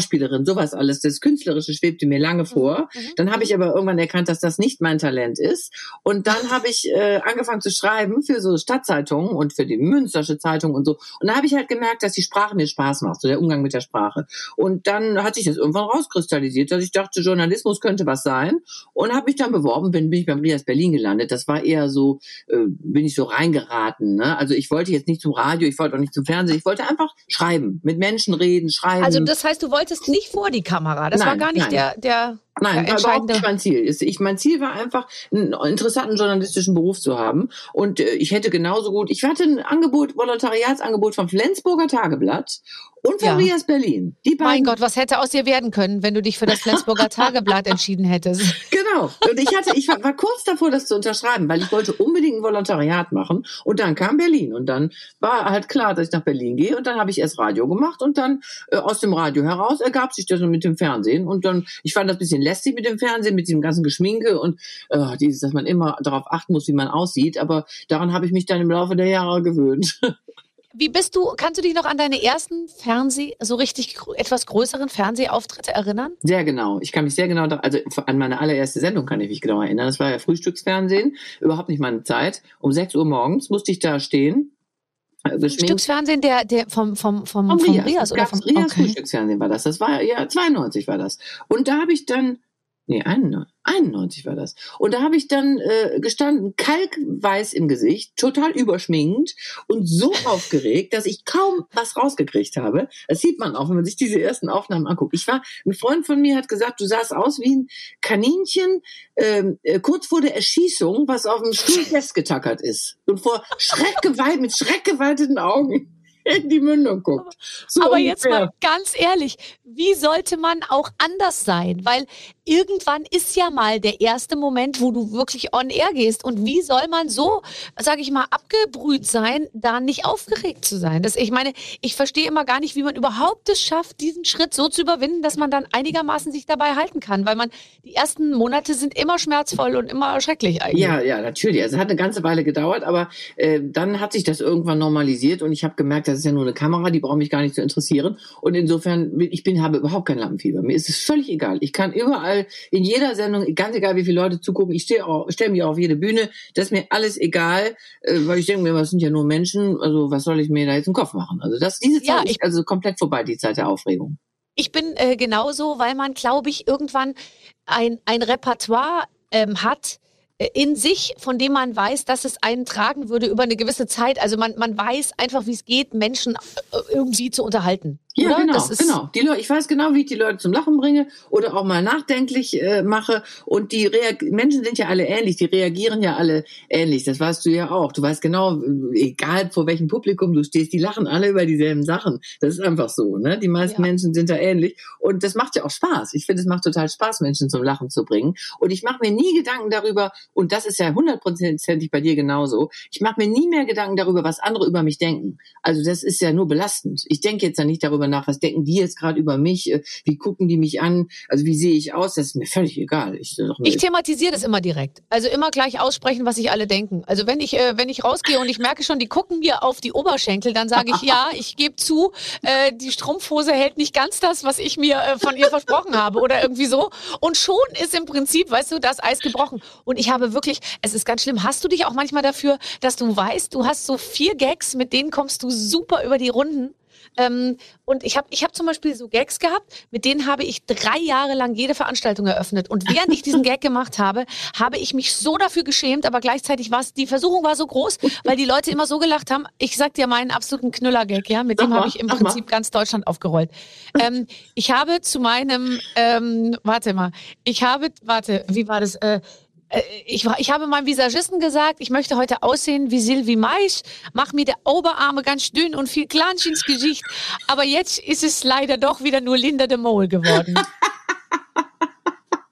und sowas alles. Das Künstlerische schwebte mir lange vor. Mhm. Dann habe ich aber irgendwann erkannt, dass das nicht mein Talent ist. Und dann habe ich äh, angefangen zu schreiben für so Stadtzeitungen und für die Münstersche Zeitung und so. Und da habe ich halt gemerkt, dass die Sprache mir Spaß macht, so der Umgang mit der Sprache. Und dann hat sich das irgendwann rauskristallisiert, dass ich dachte, Journalismus könnte was sein. Und habe mich dann beworben, bin, bin ich beim Rias Berlin gelandet. Das war eher so, äh, bin ich so reingeraten. Ne? Also ich wollte jetzt nicht zum Radio, ich wollte auch nicht zum Fernsehen. Ich wollte einfach schreiben, mit Menschen reden, schreiben. Also das heißt, du wolltest nicht vor die Kamera. Das nein, war gar nicht nein. der, der Nein, war überhaupt nicht mein Ziel. Ich, mein Ziel war einfach, einen interessanten journalistischen Beruf zu haben. Und äh, ich hätte genauso gut, ich hatte ein Angebot, Volontariatsangebot vom Flensburger Tageblatt und von Ja. Rias Berlin. Die beiden. Mein Gott, was hätte aus dir werden können, wenn du dich für das Flensburger Tageblatt entschieden hättest? Genau. Und ich hatte, ich war, war kurz davor, das zu unterschreiben, weil ich wollte unbedingt ein Volontariat machen. Und dann kam Berlin. Und dann war halt klar, dass ich nach Berlin gehe. Und dann habe ich erst Radio gemacht. Und dann äh, aus dem Radio heraus ergab sich das mit dem Fernsehen. Und dann, ich fand das ein bisschen lästig mit dem Fernsehen, mit diesem ganzen Geschminke und äh, dieses, dass man immer darauf achten muss, wie man aussieht. Aber daran habe ich mich dann im Laufe der Jahre gewöhnt. Wie bist du, kannst du dich noch an deine ersten Fernseh, so richtig gr- etwas größeren Fernsehauftritte erinnern? Sehr genau. Ich kann mich sehr genau, da- also an meine allererste Sendung kann ich mich genau erinnern. Das war ja Frühstücksfernsehen, überhaupt nicht meine Zeit. Um sechs Uhr morgens musste ich da stehen. äh, geschminkt. Frühstücksfernsehen der, der vom, vom, vom, Vom vom Rias, Rias oder Gab's vom Rias okay. Frühstücksfernsehen war das. Das war ja zweiundneunzig war das. Und da habe ich dann, nee, einundneunzig war das. Und da habe ich dann äh, gestanden, kalkweiß im Gesicht, total überschminkt und so aufgeregt, dass ich kaum was rausgekriegt habe. Das sieht man auch, wenn man sich diese ersten Aufnahmen anguckt. Ich war, ein Freund von mir hat gesagt, du sahst aus wie ein Kaninchen ähm, äh, kurz vor der Erschießung, was auf dem Stuhl festgetackert ist und vor schreckgewalt, mit schreckgeweiteten Augen in die Mündung guckt. So Aber ungefähr. jetzt mal ganz ehrlich, wie sollte man auch anders sein? Weil irgendwann ist ja mal der erste Moment, wo du wirklich on air gehst. Und wie soll man so, sage ich mal, abgebrüht sein, da nicht aufgeregt zu sein? Das, ich meine, ich verstehe immer gar nicht, wie man überhaupt es schafft, diesen Schritt so zu überwinden, dass man dann einigermaßen sich dabei halten kann. Weil man, die ersten Monate sind immer schmerzvoll und immer schrecklich eigentlich. Ja, ja, natürlich. Also es hat eine ganze Weile gedauert, aber äh, dann hat sich das irgendwann normalisiert und ich habe gemerkt, das ist ja nur eine Kamera, die braucht mich gar nicht zu interessieren. Und insofern, ich bin, habe überhaupt kein Lampenfieber. Mir ist es völlig egal. Ich kann überall, in jeder Sendung, ganz egal, wie viele Leute zugucken, ich stehe auch, stelle mich auch auf jede Bühne. Das ist mir alles egal, äh, weil ich denke mir, das sind ja nur Menschen. Also was soll ich mir da jetzt im Kopf machen? Also das, diese Zeit Ja, ist ich- also komplett vorbei, die Zeit der Aufregung. Ich bin äh, genauso, weil man, glaube ich, irgendwann ein, ein Repertoire ähm, hat äh, in sich, von dem man weiß, dass es einen tragen würde über eine gewisse Zeit. Also man, man weiß einfach, wie es geht, Menschen äh, irgendwie zu unterhalten. Ja, oder? genau, Das ist, genau. Die Leute, ich weiß genau, wie ich die Leute zum Lachen bringe oder auch mal nachdenklich äh, mache. Und die Reag- Menschen sind ja alle ähnlich, die reagieren ja alle ähnlich. Das weißt du ja auch. Du weißt genau, äh, egal vor welchem Publikum du stehst, die lachen alle über dieselben Sachen. Das ist einfach so, ne? Die meisten Ja. Menschen sind da ähnlich. Und das macht ja auch Spaß. Ich finde, es macht total Spaß, Menschen zum Lachen zu bringen. Und ich mache mir nie Gedanken darüber, und das ist ja hundertprozentig bei dir genauso, ich mache mir nie mehr Gedanken darüber, was andere über mich denken. Also das ist ja nur belastend. Ich denke jetzt ja nicht darüber nach, was denken die jetzt gerade über mich, äh, wie gucken die mich an, also wie sehe ich aus, das ist mir völlig egal. Ich, doch mir Ich thematisiere das immer direkt. Also immer gleich aussprechen, was sich alle denken. Also wenn ich, äh, wenn ich rausgehe und ich merke schon, die gucken mir auf die Oberschenkel, dann sage ich, ja, ich gebe zu, äh, die Strumpfhose hält nicht ganz das, was ich mir äh, von ihr versprochen habe oder irgendwie so. Und schon ist im Prinzip, weißt du, das Eis gebrochen. Und ich habe wirklich, es ist ganz schlimm, hast du dich auch manchmal dafür, dass du weißt, du hast so vier Gags, mit denen kommst du super über die Runden? Ähm, und ich habe ich hab zum Beispiel so Gags gehabt, mit denen habe ich drei Jahre lang jede Veranstaltung eröffnet. Und während ich diesen Gag gemacht habe, habe ich mich so dafür geschämt, aber gleichzeitig war es, die Versuchung war so groß, weil die Leute immer so gelacht haben. Ich sag dir meinen absoluten Knüller-Gag, ja, mit dem Sag mal, habe ich im sag mal. Prinzip ganz Deutschland aufgerollt. Ähm, ich habe zu meinem, ähm, warte mal, ich habe, warte, wie war das? Äh, Ich, war, ich habe meinem Visagisten gesagt, ich möchte heute aussehen wie Sylvie Mais, mach mir die Oberarme ganz dünn und viel Klansch ins Gesicht. Aber jetzt ist es leider doch wieder nur Linda de Mol geworden.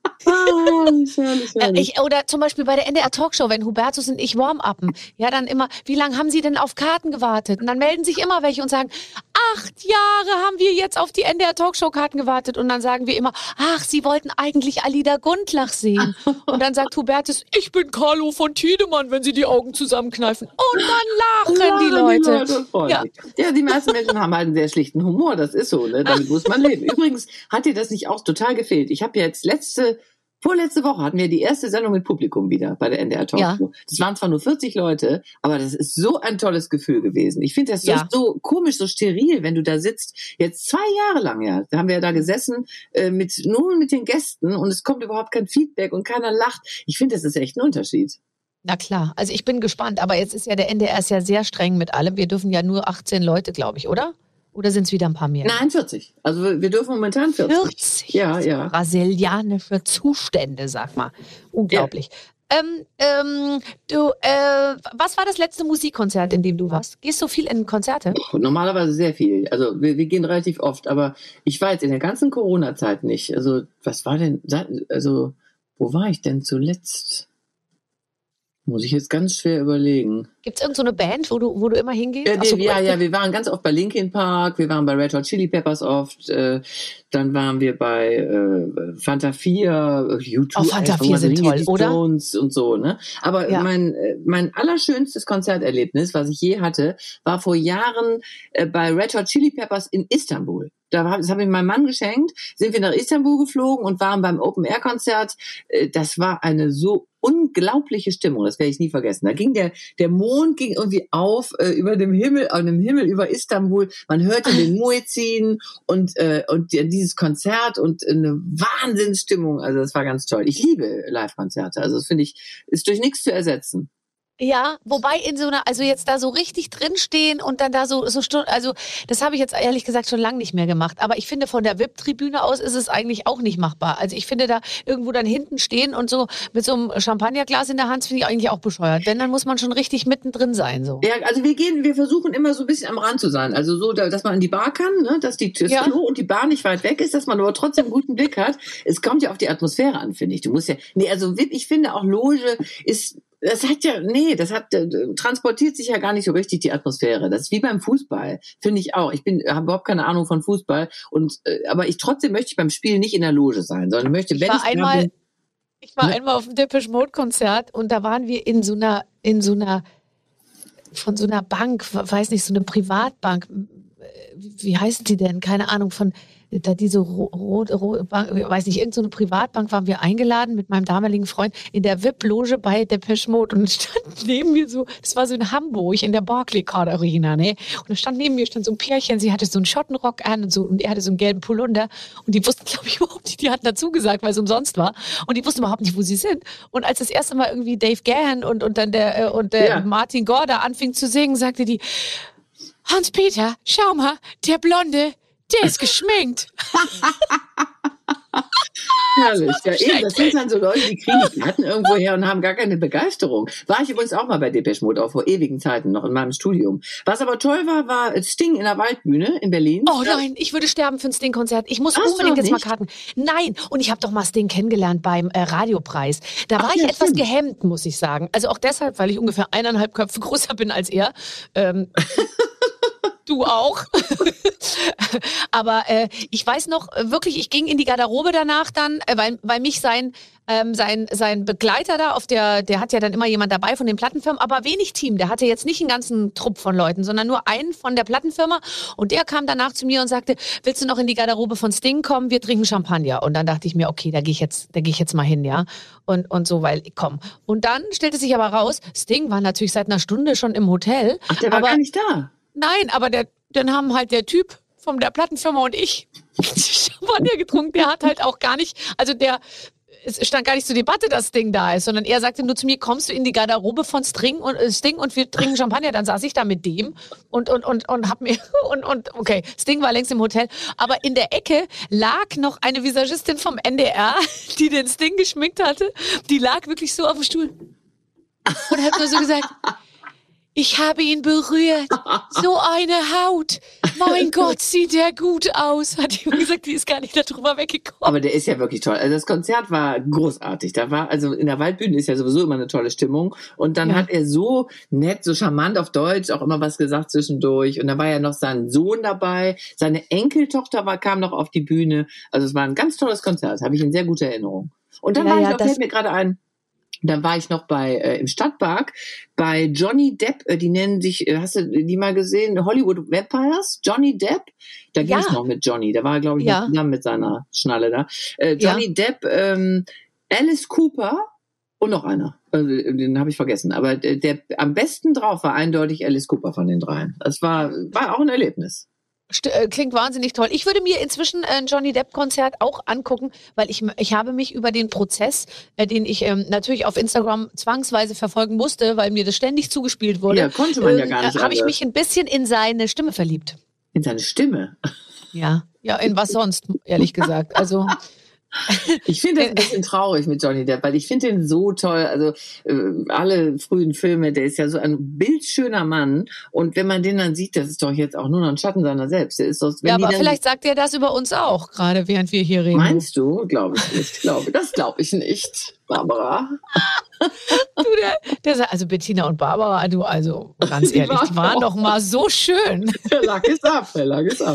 herrlich, herrlich, herrlich. Ich, oder zum Beispiel bei der N D R Talkshow, wenn Hubertus und ich warm-uppen, ja, dann immer, wie lange haben Sie denn auf Karten gewartet? Und dann melden sich immer welche und sagen, acht Jahre haben wir jetzt auf die N D R Talkshow-Karten gewartet. Und dann sagen wir immer, ach, Sie wollten eigentlich Alida Gundlach sehen. Und dann sagt Hubertus, ich bin Carlo von Tiedemann, wenn Sie die Augen zusammenkneifen. Und dann lachen die Leute. Die Leute ja. ja, die meisten Menschen haben halt einen sehr schlichten Humor, das ist so, ne? Damit muss man leben. Übrigens hat dir das nicht auch total gefehlt. Ich habe jetzt letzte, vorletzte Woche hatten wir die erste Sendung mit Publikum wieder bei der N D R Talkshow. Ja. Das waren zwar nur vierzig Leute, aber das ist so ein tolles Gefühl gewesen. Ich finde das so, ja. so komisch, so steril, wenn du da sitzt. Jetzt zwei Jahre lang, ja, da haben wir ja da gesessen äh, mit nur mit den Gästen und es kommt überhaupt kein Feedback und keiner lacht. Ich finde, das ist echt ein Unterschied. Na klar, also ich bin gespannt, aber jetzt ist ja der N D R ist ja sehr streng mit allem. Wir dürfen ja nur achtzehn Leute, glaube ich, oder? Oder sind es wieder ein paar mehr? Nein, vierzig. Also wir dürfen momentan vierzig. vierzig? Ja, ja. Brasilianische Zustände, sag mal. Unglaublich. Ja. Ähm, ähm, du, äh, was war das letzte Musikkonzert, in dem du warst? Gehst du viel in Konzerte? Normalerweise sehr viel. Also wir, wir gehen relativ oft, aber ich war jetzt in der ganzen Corona-Zeit nicht. Also was war denn, also wo war ich denn zuletzt? Muss ich jetzt ganz schwer überlegen. Gibt es irgendeine so Band, wo du, wo du immer hingehst? Ja, so, ja, ja, wir waren ganz oft bei Linkin Park, wir waren bei Red Hot Chili Peppers oft, äh, dann waren wir bei äh, Fanta vier, U zwei, oh, Fanta vier sind toll, oder? Stones und so, ne? Aber ja. mein mein allerschönstes Konzerterlebnis, was ich je hatte, war vor Jahren äh, bei Red Hot Chili Peppers in Istanbul. Da war, das habe ich meinem Mann geschenkt, sind wir nach Istanbul geflogen und waren beim Open-Air-Konzert. Das war eine so unglaubliche Stimmung, das werde ich nie vergessen. Da ging der der Mond ging irgendwie auf äh, über dem Himmel, auf dem Himmel über Istanbul. Man hörte den Muezzin und äh, und dieses Konzert und eine Wahnsinnsstimmung. Also das war ganz toll. Ich liebe Live-Konzerte. Also das finde ich ist durch nichts zu ersetzen. Ja, wobei in so einer, also jetzt da so richtig drinstehen und dann da so, so Stunden, also das habe ich jetzt ehrlich gesagt schon lange nicht mehr gemacht. Aber ich finde, von der V I P-Tribüne aus ist es eigentlich auch nicht machbar. Also ich finde, da irgendwo dann hinten stehen und so mit so einem Champagnerglas in der Hand, finde ich eigentlich auch bescheuert. Wenn, dann muss man schon richtig mittendrin sein, so. Ja, also wir gehen, wir versuchen immer so ein bisschen am Rand zu sein. Also so, dass man in die Bar kann, ne, dass die, das ja. Klo und die Bar nicht weit weg ist, dass man aber trotzdem einen guten Blick hat. Es kommt ja auf die Atmosphäre an, finde ich. Du musst ja, nee, also V I P, ich finde auch Loge ist, das hat ja, nee, das hat, äh, transportiert sich ja gar nicht so richtig die Atmosphäre. Das ist wie beim Fußball, finde ich auch. Ich bin, habe überhaupt keine Ahnung von Fußball und, äh, aber ich trotzdem möchte ich beim Spiel nicht in der Loge sein, sondern ich möchte, ich wenn war ich einmal, bin, ich war ne? einmal auf dem Depeche Mode Konzert und da waren wir in so einer, in so einer, von so einer Bank, weiß nicht, so eine Privatbank, wie heißen die denn? Keine Ahnung, von, da diese rote, rote Bank, weiß nicht, irgendeine so Privatbank waren wir eingeladen mit meinem damaligen Freund in der V I P-Loge bei Depeche Mode und stand neben mir so, das war so in Hamburg in der Barclaycard Arena, ne? Und da stand neben mir stand so ein Pärchen, sie hatte so einen Schottenrock an und so und er hatte so einen gelben Pullunder und die wussten, glaube ich, überhaupt nicht, die hatten dazu gesagt, weil es umsonst war und die wussten überhaupt nicht, wo sie sind. Und als das erste Mal irgendwie Dave Gahan und, und dann der, und der ja. Martin Gore da anfing zu singen, sagte die, Hans-Peter, schau mal, der Blonde, der ist geschminkt. Herrlich. Ja, eben, das sind dann so Leute, die kriegen die Platten irgendwo her und haben gar keine Begeisterung. War ich übrigens auch mal bei Depeche Mode, auch vor ewigen Zeiten noch in meinem Studium. Was aber toll war, war Sting in der Waldbühne in Berlin. Oh nein, ich würde sterben für ein Sting-Konzert. Ich muss Hast unbedingt jetzt mal Karten. Nein, und ich habe doch mal Sting kennengelernt beim äh, Radiopreis. Da Ach, war ich ja, etwas stimmt. gehemmt, muss ich sagen. Also auch deshalb, weil ich ungefähr eineinhalb Köpfe größer bin als er. Ähm, Du auch. Aber äh, ich weiß noch, wirklich, ich ging in die Garderobe danach dann, äh, weil, weil mich sein, ähm, sein, sein Begleiter da auf der, der hat ja dann immer jemand dabei von den Plattenfirmen, aber wenig Team. Der hatte jetzt nicht einen ganzen Trupp von Leuten, sondern nur einen von der Plattenfirma. Und der kam danach zu mir und sagte, willst du noch in die Garderobe von Sting kommen? Wir trinken Champagner. Und dann dachte ich mir, okay, da gehe ich jetzt, da gehe ich jetzt mal hin, ja. Und, und so, weil, komm. Und dann stellte sich aber raus, Sting war natürlich seit einer Stunde schon im Hotel. Ach, der war aber, gar nicht da. Nein, aber der, dann haben halt der Typ von der Plattenfirma und ich Champagner getrunken. Der hat halt auch gar nicht, also der, es stand gar nicht zur Debatte, dass Sting da ist, sondern er sagte nur zu mir, kommst du in die Garderobe von Sting und, äh, Sting und wir trinken Champagner. Dann saß ich da mit dem und, und, und, und hab mir, und, und, okay, Sting war längst im Hotel, aber in der Ecke lag noch eine Visagistin vom N D R, die den Sting geschminkt hatte. Die lag wirklich so auf dem Stuhl und hat nur so gesagt, ich habe ihn berührt. So eine Haut. Mein Gott, sieht der gut aus, hat die gesagt, die ist gar nicht darüber weggekommen. Aber der ist ja wirklich toll. Also das Konzert war großartig. Da war, also in der Waldbühne ist ja sowieso immer eine tolle Stimmung. Und dann ja. hat er so nett, so charmant auf Deutsch auch immer was gesagt zwischendurch. Und da war ja noch sein Sohn dabei. Seine Enkeltochter war, kam noch auf die Bühne. Also es war ein ganz tolles Konzert. Habe ich in sehr guter Erinnerung. Und dann ja, war ich ja, noch, fällt mir gerade ein, dann war ich noch bei äh, im Stadtpark bei Johnny Depp, äh, die nennen sich, äh, hast du die mal gesehen, Hollywood Vampires? Johnny Depp, da ging es ja. noch mit Johnny, da war er, glaube ich, ja. noch zusammen mit seiner Schnalle da. Äh, Johnny ja. Depp, ähm, Alice Cooper und noch einer, also, den habe ich vergessen, aber der, der am besten drauf war eindeutig Alice Cooper von den dreien. Das war, war auch ein Erlebnis. Klingt wahnsinnig toll. Ich würde mir inzwischen ein Johnny Depp-Konzert auch angucken, weil ich, ich habe mich über den Prozess, äh, den ich ähm, natürlich auf Instagram zwangsweise verfolgen musste, weil mir das ständig zugespielt wurde, ja, konnte man ja gar nicht äh, habe ich mich ein bisschen in seine Stimme verliebt. In seine Stimme? Ja, ja, in was sonst, ehrlich gesagt. Also... Ich finde das ein bisschen traurig mit Johnny Depp, weil ich finde ihn so toll, also äh, alle frühen Filme, der ist ja so ein bildschöner Mann und wenn man den dann sieht, das ist doch jetzt auch nur noch ein Schatten seiner selbst. Der ist doch, wenn ja, aber dann, vielleicht sagt er das über uns auch, gerade während wir hier reden. Meinst du? Glaube ich nicht. Glaube, das glaube ich nicht, Barbara. Du, der, der, also Bettina und Barbara, du, also ganz ehrlich, die waren doch mal so schön. Der lag es ab, der lag es ab.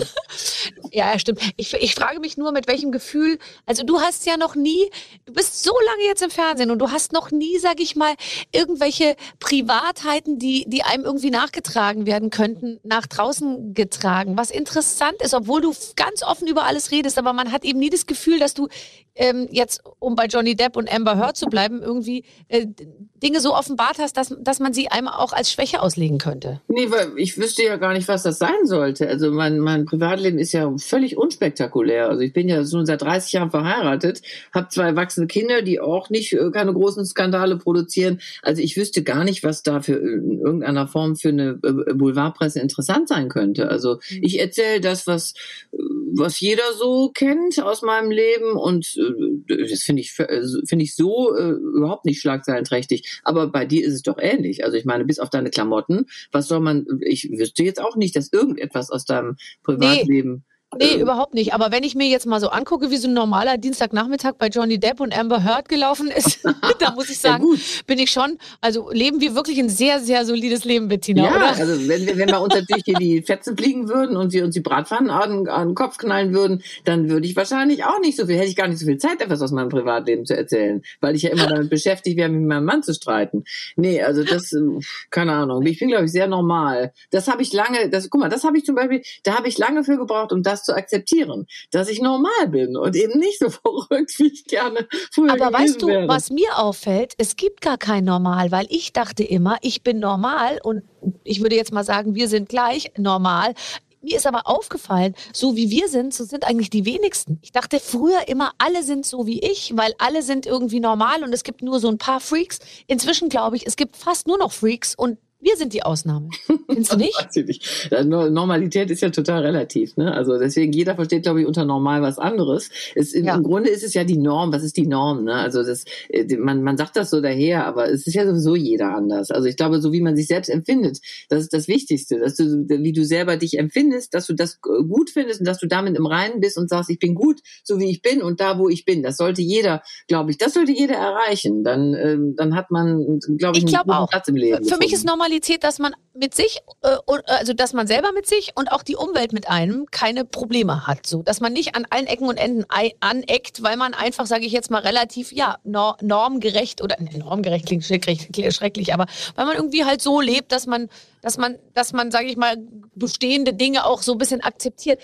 Ja, ja, stimmt. Ich, ich frage mich nur, mit welchem Gefühl, also du hast ja noch nie, du bist so lange jetzt im Fernsehen und du hast noch nie, sag ich mal, irgendwelche Privatheiten, die, die einem irgendwie nachgetragen werden könnten, nach draußen getragen. Was interessant ist, obwohl du ganz offen über alles redest, aber man hat eben nie das Gefühl, dass du ähm, jetzt, um bei Johnny Depp und Amber Heard zu bleiben, irgendwie äh, Dinge so offenbart hast, dass, dass man sie einem auch als Schwäche auslegen könnte. Nee, weil ich wüsste ja gar nicht, was das sein sollte. Also mein, mein Privatleben ist ja völlig unspektakulär. Also ich bin ja schon seit dreißig Jahren verheiratet, habe zwei erwachsene Kinder, die auch nicht äh, keine großen Skandale produzieren. Also ich wüsste gar nicht, was da für in irgendeiner Form für eine äh, Boulevardpresse interessant sein könnte. Also mhm. ich erzähle das, was was jeder so kennt aus meinem Leben und äh, das finde ich finde ich so äh, überhaupt nicht schlagzeilenträchtig. Aber bei dir ist es doch ähnlich. Also ich meine, bis auf deine Klamotten, was soll man, ich wüsste jetzt auch nicht, dass irgendetwas aus deinem Privatleben... Nee. Nee, überhaupt nicht. Aber wenn ich mir jetzt mal so angucke, wie so ein normaler Dienstagnachmittag bei Johnny Depp und Amber Heard gelaufen ist, da muss ich sagen, ja, bin ich schon, also leben wir wirklich ein sehr, sehr solides Leben, Bettina, ja, oder? Also wenn wir, wenn wir uns natürlich hier die Fetzen fliegen würden und wir uns die Bratpfannen an, an den Kopf knallen würden, dann würde ich wahrscheinlich auch nicht so viel, hätte ich gar nicht so viel Zeit, etwas aus meinem Privatleben zu erzählen, weil ich ja immer damit beschäftigt wäre, mit meinem Mann zu streiten. Nee, also das, keine Ahnung, ich bin, glaube ich, sehr normal. Das habe ich lange, das, guck mal, das habe ich zum Beispiel, da habe ich lange für gebraucht, um das zu akzeptieren, dass ich normal bin und eben nicht so verrückt, wie ich gerne früher gewesen wäre. Aber weißt du, wäre. Was mir auffällt, es gibt gar kein Normal, weil ich dachte immer, ich bin normal und ich würde jetzt mal sagen, wir sind gleich normal. Mir ist aber aufgefallen, so wie wir sind, so sind eigentlich die wenigsten. Ich dachte früher immer, alle sind so wie ich, weil alle sind irgendwie normal und es gibt nur so ein paar Freaks. Inzwischen glaube ich, es gibt fast nur noch Freaks und wir sind die Ausnahme. Findest du nicht? Weiß ich nicht. Normalität ist ja total relativ, ne? Also deswegen, jeder versteht, glaube ich, unter normal was anderes. Es, im, ja. Im Grunde ist es ja die Norm. Was ist die Norm, ne? Also das, man, man sagt das so daher, aber es ist ja sowieso jeder anders. Also ich glaube, so wie man sich selbst empfindet, das ist das Wichtigste, dass du, wie du selber dich empfindest, dass du das gut findest und dass du damit im Reinen bist und sagst, ich bin gut, so wie ich bin und da, wo ich bin. Das sollte jeder, glaube ich, das sollte jeder erreichen. Dann, ähm, dann hat man, glaube ich, ich einen guten Platz im Leben. Für gefunden. Mich ist Normalität, dass man mit sich, äh, also dass man selber mit sich und auch die Umwelt mit einem keine Probleme hat, so dass man nicht an allen Ecken und Enden aneckt, weil man einfach, sage ich jetzt mal, relativ ja nor- normgerecht oder ne, normgerecht klingt schrecklich, schrecklich, aber weil man irgendwie halt so lebt, dass man, dass man, dass man, sage ich mal, bestehende Dinge auch so ein bisschen akzeptiert.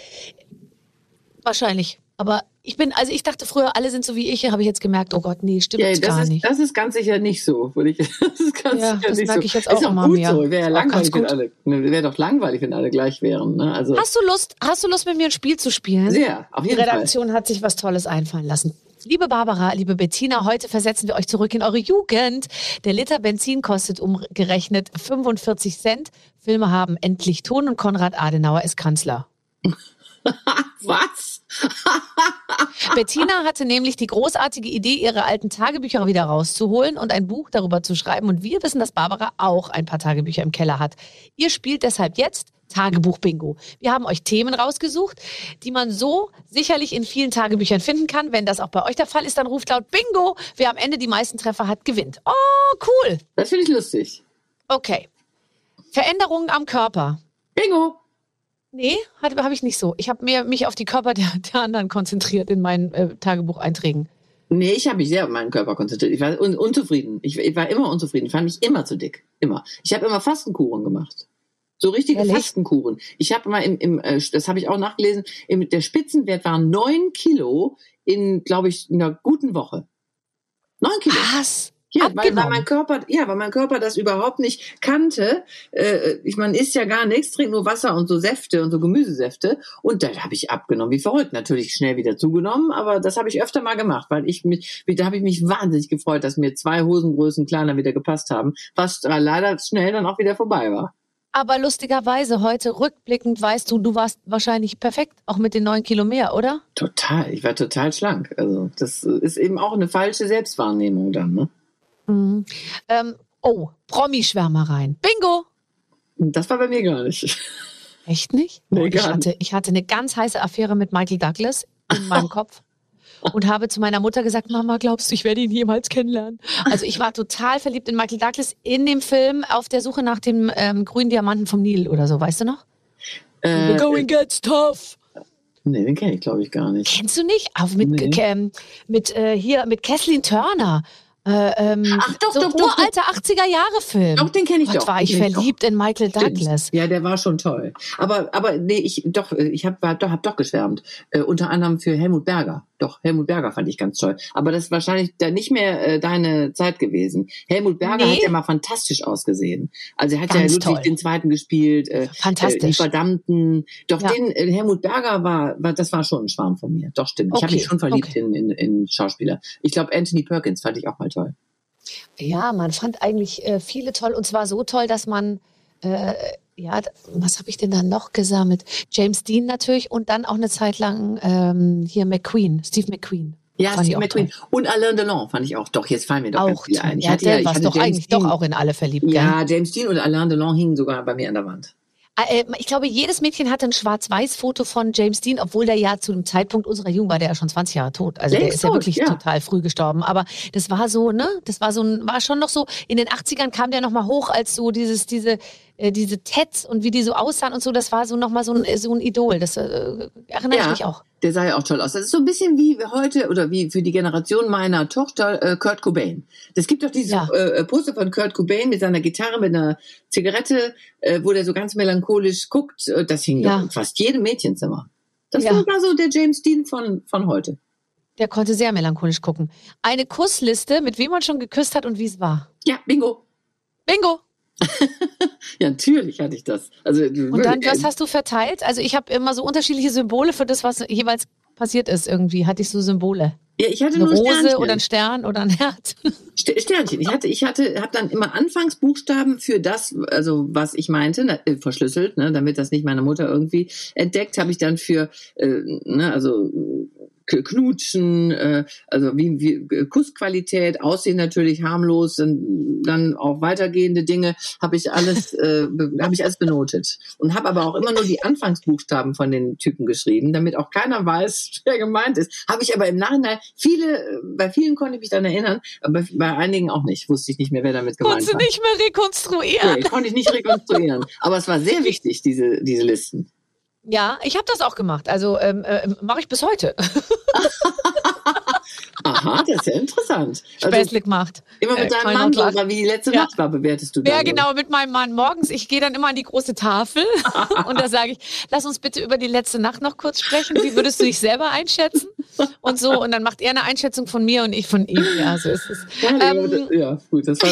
Wahrscheinlich. Aber ich bin, also ich dachte früher, alle sind so wie ich, habe ich jetzt gemerkt, oh Gott, nee, stimmt ja, gar ist, nicht. Das ist ganz sicher nicht so. Ich, das ist ganz ja, sicher das nicht merke so. ich jetzt auch, ist auch immer gut mehr. So. Wäre ja langweilig, wenn alle, wäre doch langweilig, wenn alle gleich wären. Ne? Also hast du Lust, hast du Lust, mit mir ein Spiel zu spielen? Sehr, auf jeden Fall. Die Redaktion Fall. Hat sich was Tolles einfallen lassen. Liebe Barbara, liebe Bettina, heute versetzen wir euch zurück in eure Jugend. Der Liter Benzin kostet umgerechnet fünfundvierzig Cent. Filme haben endlich Ton und Konrad Adenauer ist Kanzler. Was? Bettina hatte nämlich die großartige Idee, ihre alten Tagebücher wieder rauszuholen und ein Buch darüber zu schreiben. Und wir wissen, dass Barbara auch ein paar Tagebücher im Keller hat. Ihr spielt deshalb jetzt Tagebuch-Bingo. Wir haben euch Themen rausgesucht, die man so sicherlich in vielen Tagebüchern finden kann. Wenn das auch bei euch der Fall ist, dann ruft laut Bingo. Wer am Ende die meisten Treffer hat, gewinnt. Oh, cool. Das finde ich lustig. Okay. Veränderungen am Körper. Bingo. Nee, habe ich nicht so. Ich habe mehr mich auf die Körper der, der anderen konzentriert in meinen äh, Tagebucheinträgen. Nee, ich habe mich sehr auf meinen Körper konzentriert. Ich war un- unzufrieden. Ich, ich war immer unzufrieden. Ich fand mich immer zu dick. Immer. Ich habe immer Fastenkuren gemacht. So richtige Ehrlich? Fastenkuren. Ich habe mal im, im äh, das habe ich auch nachgelesen, im, der Spitzenwert war neun Kilo in, glaube ich, einer guten Woche. Neun Kilo. Was? Ja, weil, weil Abgenommen? mein Körper, ja, weil mein Körper das überhaupt nicht kannte. Äh, ich meine, isst ja gar nichts, trinkt nur Wasser und so Säfte und so Gemüsesäfte. Und da habe ich abgenommen, wie verrückt. Natürlich schnell wieder zugenommen, aber das habe ich öfter mal gemacht, weil ich mich, da habe ich mich wahnsinnig gefreut, dass mir zwei Hosengrößen kleiner wieder gepasst haben, was leider schnell dann auch wieder vorbei war. Aber lustigerweise heute rückblickend weißt du, du warst wahrscheinlich perfekt, auch mit den neun Kilo mehr, oder? Total, ich war total schlank. Also das ist eben auch eine falsche Selbstwahrnehmung dann, ne? Mhm. Ähm, oh, Promi-Schwärmereien. Bingo! Das war bei mir gar nicht. Echt nicht? Nee, ich, gar hatte, ich hatte eine ganz heiße Affäre mit Michael Douglas in meinem Kopf und habe zu meiner Mutter gesagt, Mama, glaubst du, ich werde ihn jemals kennenlernen? Also ich war total verliebt in Michael Douglas in dem Film Auf der Suche nach dem ähm, grünen Diamanten vom Nil oder so, weißt du noch? Äh, The going gets tough. Nee, den kenne ich, glaube ich, gar nicht. Kennst du nicht? Auf mit Nee. ähm, mit äh, hier mit Kathleen Turner. Äh, ähm, Ach, doch, so ein doch, doch, uralter achtziger-Jahre-Film. Doch, den kenn ich Gott, doch. war Den ich kenn ich verliebt in Michael Stimmt. Douglas. Ja, der war schon toll. Aber, aber nee, ich doch, ich habe doch, hab doch geschwärmt. Äh, unter anderem für Helmut Berger. Doch, Helmut Berger fand ich ganz toll. Aber das ist wahrscheinlich dann nicht mehr äh, deine Zeit gewesen. Helmut Berger Nee. hat ja mal fantastisch ausgesehen. Also er hat Ganz ja Ludwig toll. den Zweiten gespielt. Äh, Fantastisch. Äh, die Verdammten. Doch, Ja. den äh, Helmut Berger war, war, das war schon ein Schwarm von mir. Doch, stimmt. Ich habe Okay, mich schon verliebt okay. in, in, in Schauspieler. Ich glaube, Anthony Perkins fand ich auch mal toll. Ja, man fand eigentlich äh, viele toll und zwar so toll, dass man, äh, ja, d- was habe ich denn da noch gesammelt? James Dean natürlich und dann auch eine Zeit lang ähm, hier McQueen, Steve McQueen. Ja, Fand ich Steve auch McQueen. Und Alain Delon fand ich auch. Doch, jetzt fallen mir doch ganz Auch viele toll. ein. Ich Ja, hatte der ich warst hatte doch James eigentlich Dean. doch auch in alle verliebt, gell? Ja, James Dean und Alain Delon hingen sogar bei mir an der Wand. Äh, Ich glaube, jedes Mädchen hatte ein Schwarz-Weiß-Foto von James Dean, obwohl der ja zu dem Zeitpunkt unserer Jugend war der ja schon zwanzig Jahre tot. Also der Längst ist ja tot, wirklich ja. total früh gestorben. Aber das war so, ne? Das war so ein, war schon noch so, in den achtzigern kam der nochmal hoch als so dieses, diese, äh, diese Tets und wie die so aussahen und so, das war so nochmal so ein, so ein Idol. Das äh, erinnere ich mich auch. Der sah ja auch toll aus. Das ist so ein bisschen wie heute oder wie für die Generation meiner Tochter äh, Kurt Cobain. Das gibt doch dieses Ja. äh, Poster von Kurt Cobain mit seiner Gitarre, mit einer Zigarette, äh, wo der so ganz melancholisch guckt. Äh, Das hing Ja. doch in fast jedem Mädchenzimmer. Das Ja. war so der James Dean von, von heute. Der konnte sehr melancholisch gucken. Eine Kussliste, mit wem man schon geküsst hat und wie es war. Ja, bingo. Bingo! Ja, natürlich hatte ich das. Also, Und dann, was hast du verteilt? Also ich habe immer so unterschiedliche Symbole für das, was jeweils passiert ist irgendwie. Hatte ich so Symbole. ja, ich hatte Eine nur Rose Sternchen. oder ein Stern oder ein Herz. St- Sternchen. Ich hatte, ich hatte, habe dann immer Anfangsbuchstaben für das, also was ich meinte, ne, äh, verschlüsselt, ne, damit das nicht meine Mutter irgendwie entdeckt, habe ich dann für, äh, ne, also K- Knutschen, äh, also wie, wie Kussqualität, Aussehen natürlich harmlos, dann, dann auch weitergehende Dinge, habe ich alles, äh, habe ich alles benotet und habe aber auch immer nur die Anfangsbuchstaben von den Typen geschrieben, damit auch keiner weiß, wer gemeint ist. Habe ich aber im Nachhinein viele, bei vielen konnte ich mich dann erinnern, aber bei einigen auch nicht. Wusste ich nicht mehr, wer damit gemeint Konntest du war. nicht mehr rekonstruieren. Nee, konnte ich nicht rekonstruieren. Aber es war sehr wichtig, diese, diese Listen. Ja, ich habe das auch gemacht. Also ähm, äh, mache ich bis heute. Aha, das ist ja interessant. Also, Späßlich gemacht. immer mit Äh, deinem Call Mann, not so, luck. oder wie die letzte Ja. Nacht war, bewertest du dann. Ja, genau, mit meinem Mann morgens. Ich gehe dann immer an die große Tafel und da sage ich, lass uns bitte über die letzte Nacht noch kurz sprechen. Wie würdest du dich selber einschätzen? Und so, und dann macht er eine Einschätzung von mir und ich von ihm. Ja, so ist es. Ja, nee, aber Ähm, das- ja, gut, das war.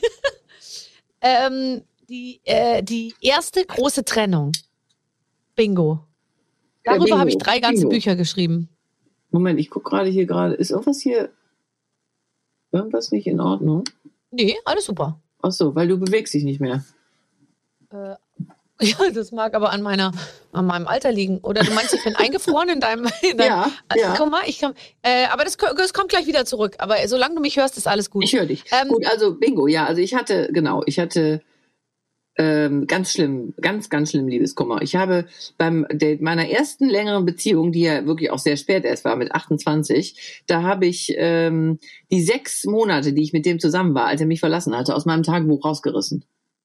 Ähm, die, äh, die erste große Trennung. Bingo. Ja, Darüber Bingo, habe ich drei ganze Bingo. Bücher geschrieben. Moment, ich gucke gerade hier gerade. Ist irgendwas hier. Irgendwas nicht in Ordnung? Nee, alles super. Ach so, weil du bewegst dich nicht mehr. Äh, ja, das mag aber an meiner, an meinem Alter liegen. Oder du meinst, ich bin eingefroren in deinem, in deinem Ja, äh, ja. Guck mal, ich kann, äh, aber das, das kommt gleich wieder zurück. Aber solange du mich hörst, ist alles gut. Ich höre dich. Ähm, Gut, also Bingo, ja, also ich hatte, genau, ich hatte Ähm, ganz schlimm, ganz, ganz schlimm Liebeskummer. Ich habe beim der, meiner ersten längeren Beziehung, die ja wirklich auch sehr spät erst war, mit achtundzwanzig, da habe ich ähm, die sechs Monate, die ich mit dem zusammen war, als er mich verlassen hatte, aus meinem Tagebuch rausgerissen.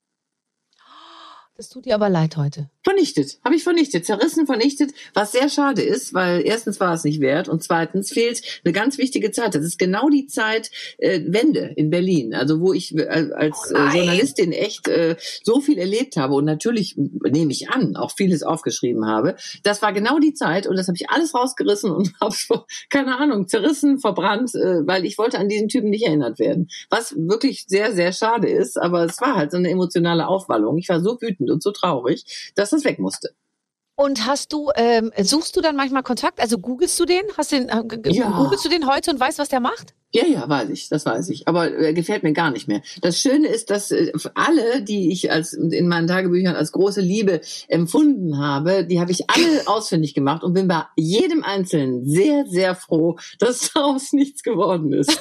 Das tut dir aber leid heute. Vernichtet, habe ich vernichtet, zerrissen, vernichtet, was sehr schade ist, weil erstens war es nicht wert und zweitens fehlt eine ganz wichtige Zeit. Das ist genau die Zeit äh, Wende in Berlin, also wo ich äh, als äh, Journalistin echt äh, so viel erlebt habe und natürlich, nehme ich an, auch vieles aufgeschrieben habe. Das war genau die Zeit und das habe ich alles rausgerissen und habe keine Ahnung, zerrissen, verbrannt, äh, weil ich wollte an diesen Typen nicht erinnert werden. Was wirklich sehr, sehr schade ist, aber es war halt so eine emotionale Aufwallung. Ich war so wütend und so traurig, dass das weg musste. Und hast du, ähm, suchst du dann manchmal Kontakt? Also googelst du den? Hast den äh, Ja. Googelst du den heute und weißt, was der macht? Ja, ja, weiß ich, das weiß ich. Aber er äh, gefällt mir gar nicht mehr. Das Schöne ist, dass äh, alle, die ich als in meinen Tagebüchern als große Liebe empfunden habe, die habe ich alle ausfindig gemacht und bin bei jedem Einzelnen sehr, sehr froh, dass daraus nichts geworden ist.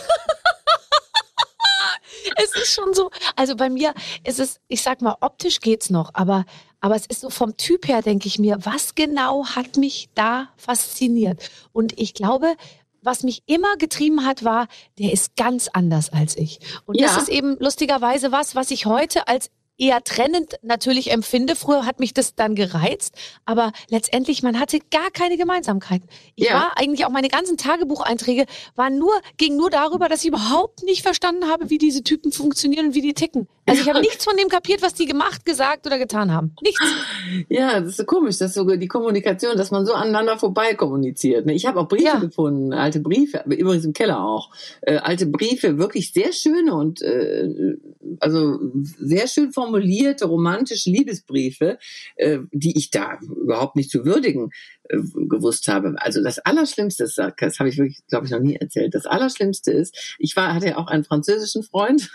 Es ist schon so, also bei mir ist es, ich sag mal, optisch geht's noch, aber, aber es ist so vom Typ her, denke ich mir, was genau hat mich da fasziniert? Und ich glaube, was mich immer getrieben hat, war, der ist ganz anders als ich. Und Ja. das ist eben lustigerweise was, was ich heute als eher trennend natürlich empfinde. Früher hat mich das dann gereizt, aber letztendlich, man hatte gar keine Gemeinsamkeiten. Ich Ja. war eigentlich auch, meine ganzen Tagebucheinträge waren nur, ging nur darüber, dass ich überhaupt nicht verstanden habe, wie diese Typen funktionieren und wie die ticken. Also ich habe nichts von dem kapiert, was die gemacht, gesagt oder getan haben. Nichts. Ja, das ist so komisch, dass so die Kommunikation, dass man so aneinander vorbei kommuniziert. Ich habe auch Briefe Ja. gefunden, alte Briefe, übrigens im Keller auch, äh, alte Briefe, wirklich sehr schöne und äh, also sehr schön formulierte, romantische Liebesbriefe, äh, die ich da überhaupt nicht zu würdigen äh, gewusst habe. Also das Allerschlimmste ist, das habe ich wirklich, glaube ich, noch nie erzählt, das Allerschlimmste ist, ich war, hatte ja auch einen französischen Freund,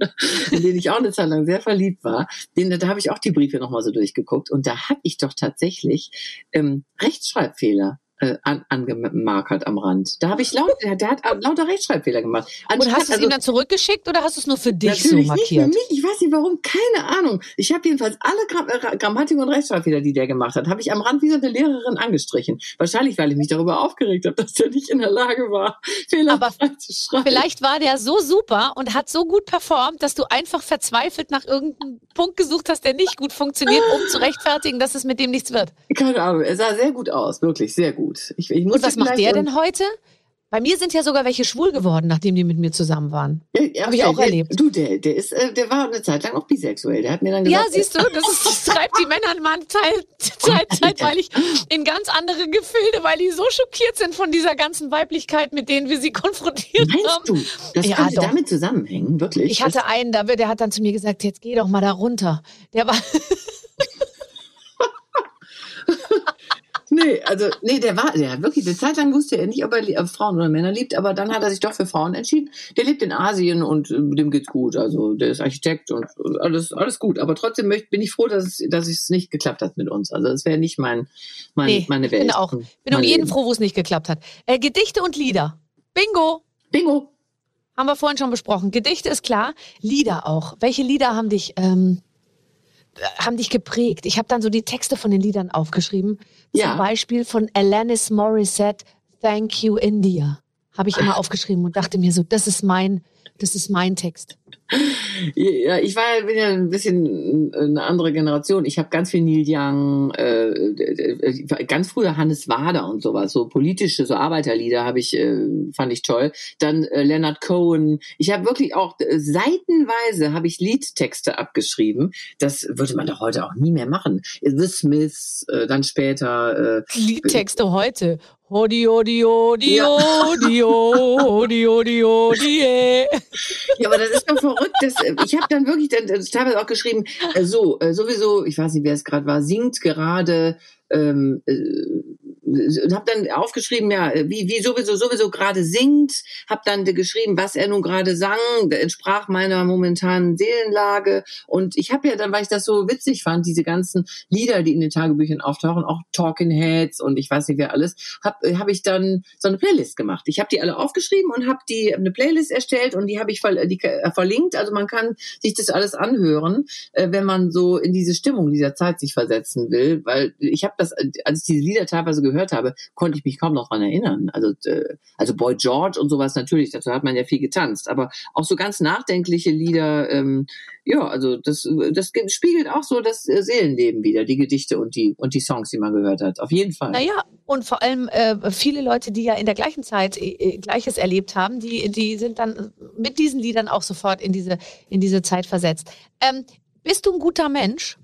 in den ich auch eine Zeit lang sehr verliebt war, den, da habe ich auch die Briefe nochmal so durchgeguckt und da habe ich doch tatsächlich ähm, Rechtschreibfehler äh, an, angemarkert am Rand. Da habe ich laut, der, der hat lauter Rechtschreibfehler gemacht. Und Anstatt- hast du es also, ihm dann zurückgeschickt oder hast du es nur für dich so Natürlich nicht für markiert? mich. Ich weiß nicht warum, keine Ahnung. Ich habe jedenfalls alle Gra äh, Grammatik- und Rechtschreibfehler, die der gemacht hat, habe ich am Rand wie so eine Lehrerin angestrichen. Wahrscheinlich, weil ich mich darüber aufgeregt habe, dass der nicht in der Lage war, fehlerfrei zu schreiben. Vielleicht war der so super und hat so gut performt, dass du einfach verzweifelt nach irgendeinem Punkt gesucht hast, der nicht gut funktioniert, um zu rechtfertigen, dass es mit dem nichts wird. Keine Ahnung, er sah sehr gut aus, wirklich sehr gut. Ich, ich Und musste was macht vielleicht- der denn heute? Bei mir sind ja sogar welche schwul geworden, nachdem die mit mir zusammen waren. Ja, ja, Hab ich der- auch der, erlebt. Du, der, der ist, äh, der war eine Zeit lang auch bisexuell. Der hat mir dann gesagt, Ja, siehst du, das, ist, das treibt die Männer mal Zeit, Zeit, zeitweilig in ganz andere Gefilde, weil die so schockiert sind von dieser ganzen Weiblichkeit, mit denen wir sie konfrontiert meinst haben. du, das Ja, könnte doch. damit zusammenhängen, wirklich? Ich hatte einen, da- der hat dann zu mir gesagt, jetzt geh doch mal da runter. Der war, Nee, also, nee, der war, der hat wirklich, eine Zeit lang wusste er nicht, ob er li- ob Frauen oder Männer liebt, aber dann hat er sich doch für Frauen entschieden. Der lebt in Asien und äh, dem geht's gut, also, der ist Architekt und, und alles, alles gut. Aber trotzdem möcht, bin ich froh, dass es, dass es nicht geklappt hat mit uns. Also, es wäre nicht mein, mein, nee, meine ich Welt. bin auch, bin mein um jeden Leben. froh, wo es nicht geklappt hat. Äh, Gedichte und Lieder. Bingo. Bingo. Haben wir vorhin schon besprochen. Gedichte ist klar, Lieder auch. Welche Lieder haben dich, ähm, haben dich geprägt? Ich habe dann so die Texte von den Liedern aufgeschrieben. Ja. Zum Beispiel von Alanis Morissette, Thank You India. Habe ich immer aufgeschrieben und dachte mir so, das ist mein, das ist mein Text. Ja, ich war, bin ja ein bisschen eine andere Generation. Ich habe ganz viel Neil Young, äh, ganz früher Hannes Wader und sowas, so politische, so Arbeiterlieder habe ich, äh, fand ich toll. Dann äh, Leonard Cohen. Ich habe wirklich auch äh, seitenweise habe ich Liedtexte abgeschrieben. Das würde man doch heute auch nie mehr machen. The Smiths, äh, dann später. Äh, Liedtexte heute. Hodi, hodi, hodi, Ja. hodi, hodi, hodi, hodi, eh. Ja, aber das ist doch verrückt. Das, äh, ich habe dann wirklich dann, das teilweise auch geschrieben, äh, so, äh, sowieso, ich weiß nicht, wer es gerade war, singt gerade ähm, äh, habe dann aufgeschrieben, ja, wie, wie sowieso sowieso gerade singt, habe dann geschrieben, was er nun gerade sang, entsprach meiner momentanen Seelenlage. Und ich habe ja dann, weil ich das so witzig fand, diese ganzen Lieder, die in den Tagebüchern auftauchen, auch Talking Heads und ich weiß nicht wer alles, habe hab ich dann so eine Playlist gemacht. Ich habe die alle aufgeschrieben und habe die eine Playlist erstellt und die habe ich ver, die, äh, verlinkt. Also man kann sich das alles anhören, äh, wenn man so in diese Stimmung dieser Zeit sich versetzen will, weil ich habe das, als ich diese Lieder teilweise gehört habe, konnte ich mich kaum noch dran erinnern. Also äh, also Boy George und sowas natürlich, dazu hat man ja viel getanzt, aber auch so ganz nachdenkliche Lieder, ähm, ja, also das das spiegelt auch so das Seelenleben wieder, die Gedichte und die und die Songs, die man gehört hat. Auf jeden Fall. Naja, und vor allem äh, viele Leute, die ja in der gleichen Zeit äh, Gleiches erlebt haben, die die sind dann mit diesen Liedern auch sofort in diese in diese Zeit versetzt. Ähm, bist du ein guter Mensch?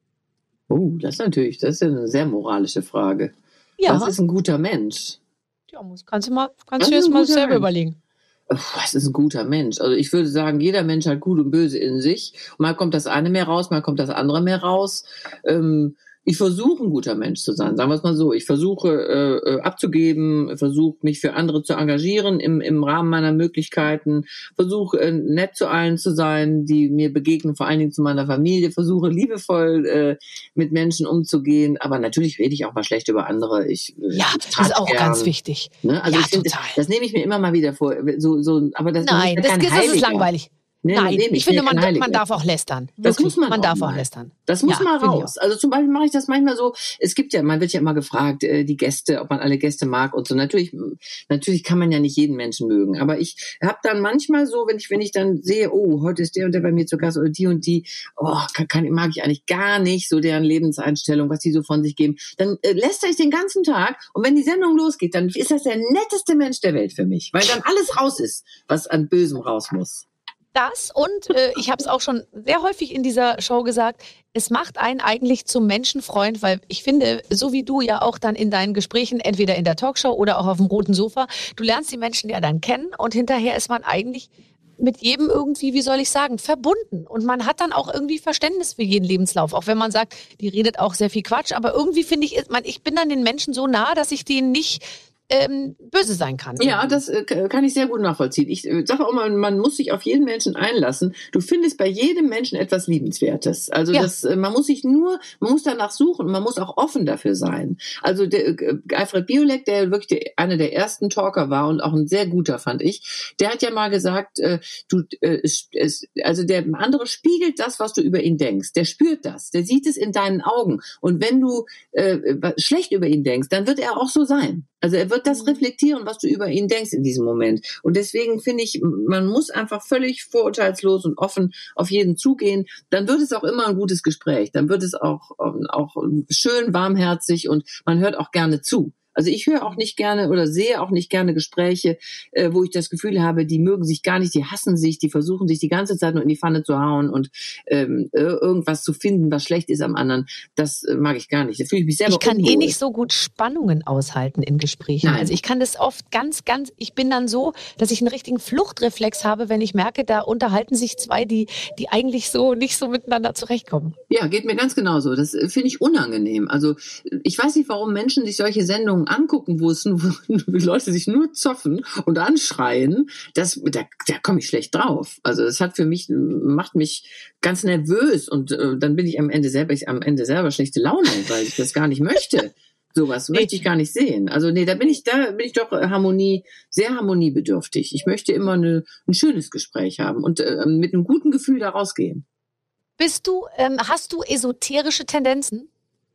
Oh, das ist natürlich, das ist ja eine sehr moralische Frage. Ja. Was ist ein guter Mensch? Ja, muss, kannst du mal, kannst du jetzt mal selber Mensch? überlegen. Was ist ein guter Mensch? Also ich würde sagen, jeder Mensch hat Gut und Böse in sich. Mal kommt das eine mehr raus, mal kommt das andere mehr raus. Ähm, ich versuche, ein guter Mensch zu sein, sagen wir es mal so. Ich versuche äh, abzugeben, versuche mich für andere zu engagieren im, im Rahmen meiner Möglichkeiten, versuche äh, nett zu allen zu sein, die mir begegnen, vor allen Dingen zu meiner Familie, versuche liebevoll äh, mit Menschen umzugehen, aber natürlich rede ich auch mal schlecht über andere. Ich, ja, ich das ist auch gern, ganz wichtig. Ne? Also ja, ich find, total. Das, das nehme ich mir immer mal wieder vor. So, so, aber das, Nein, das ist, das, das ist langweilig. Nee, Nein, nee, ich finde, man, man darf auch lästern. Das Wirklich, muss man Man auch darf mal. auch lästern. Das muss ja, mal raus. Also zum Beispiel mache ich das manchmal so, es gibt ja, man wird ja immer gefragt, äh, die Gäste, ob man alle Gäste mag und so. Natürlich, natürlich kann man ja nicht jeden Menschen mögen, aber ich habe dann manchmal so, wenn ich wenn ich dann sehe, oh, heute ist der und der bei mir zu Gast oder die und die, oh, kann, kann, mag ich eigentlich gar nicht, so deren Lebenseinstellung, was die so von sich geben, dann äh, lästere ich den ganzen Tag und wenn die Sendung losgeht, dann ist das der netteste Mensch der Welt für mich, weil dann alles raus ist, was an Bösem raus muss. Das und äh, ich habe es auch schon sehr häufig in dieser Show gesagt, es macht einen eigentlich zum Menschenfreund, weil ich finde, so wie du ja auch dann in deinen Gesprächen, entweder in der Talkshow oder auch auf dem roten Sofa, du lernst die Menschen ja dann kennen und hinterher ist man eigentlich mit jedem irgendwie, wie soll ich sagen, verbunden. Und man hat dann auch irgendwie Verständnis für jeden Lebenslauf, auch wenn man sagt, die redet auch sehr viel Quatsch, aber irgendwie finde ich, man, ich bin dann den Menschen so nah, dass ich denen nicht Ähm, böse sein kann. Ja, das äh, kann ich sehr gut nachvollziehen. Ich äh, sage auch mal, man muss sich auf jeden Menschen einlassen. Du findest bei jedem Menschen etwas Liebenswertes. Also ja. das, äh, man muss sich nur, man muss danach suchen und man muss auch offen dafür sein. Also der äh, Alfred Biolek, der wirklich der, einer der ersten Talker war und auch ein sehr guter, fand ich, der hat ja mal gesagt, äh, du, äh, es, es, also der andere spiegelt das, was du über ihn denkst. Der spürt das, der sieht es in deinen Augen. Und wenn du äh, schlecht über ihn denkst, dann wird er auch so sein. Also er wird das reflektieren, was du über ihn denkst in diesem Moment. Und deswegen finde ich, man muss einfach völlig vorurteilslos und offen auf jeden zugehen. Dann wird es auch immer ein gutes Gespräch. Dann wird es auch, auch schön warmherzig und man hört auch gerne zu. Also ich höre auch nicht gerne oder sehe auch nicht gerne Gespräche, äh, wo ich das Gefühl habe, die mögen sich gar nicht, die hassen sich, die versuchen sich die ganze Zeit nur in die Pfanne zu hauen und ähm, irgendwas zu finden, was schlecht ist am anderen. Das äh, mag ich gar nicht. Da fühle ich mich selber Ich kann unwohl. eh nicht so gut Spannungen aushalten in Gesprächen. Nein. Also ich kann das oft ganz, ganz, ich bin dann so, dass ich einen richtigen Fluchtreflex habe, wenn ich merke, da unterhalten sich zwei, die, die eigentlich so nicht so miteinander zurechtkommen. Ja, geht mir ganz genauso. Das äh, finde ich unangenehm. Also ich weiß nicht, warum Menschen sich solche Sendungen angucken, wo es nur, wo Leute sich nur zoffen und anschreien, das, da, da komme ich schlecht drauf. Also das hat für mich, macht mich ganz nervös und äh, dann bin ich am Ende selber, ich am Ende selber schlechte Laune, weil ich das gar nicht möchte. Sowas nee. möchte ich gar nicht sehen. Also nee, da bin ich, da bin ich doch Harmonie, sehr harmoniebedürftig. Ich möchte immer eine, ein schönes Gespräch haben und äh, mit einem guten Gefühl da rausgehen. Bist du, ähm, hast du esoterische Tendenzen?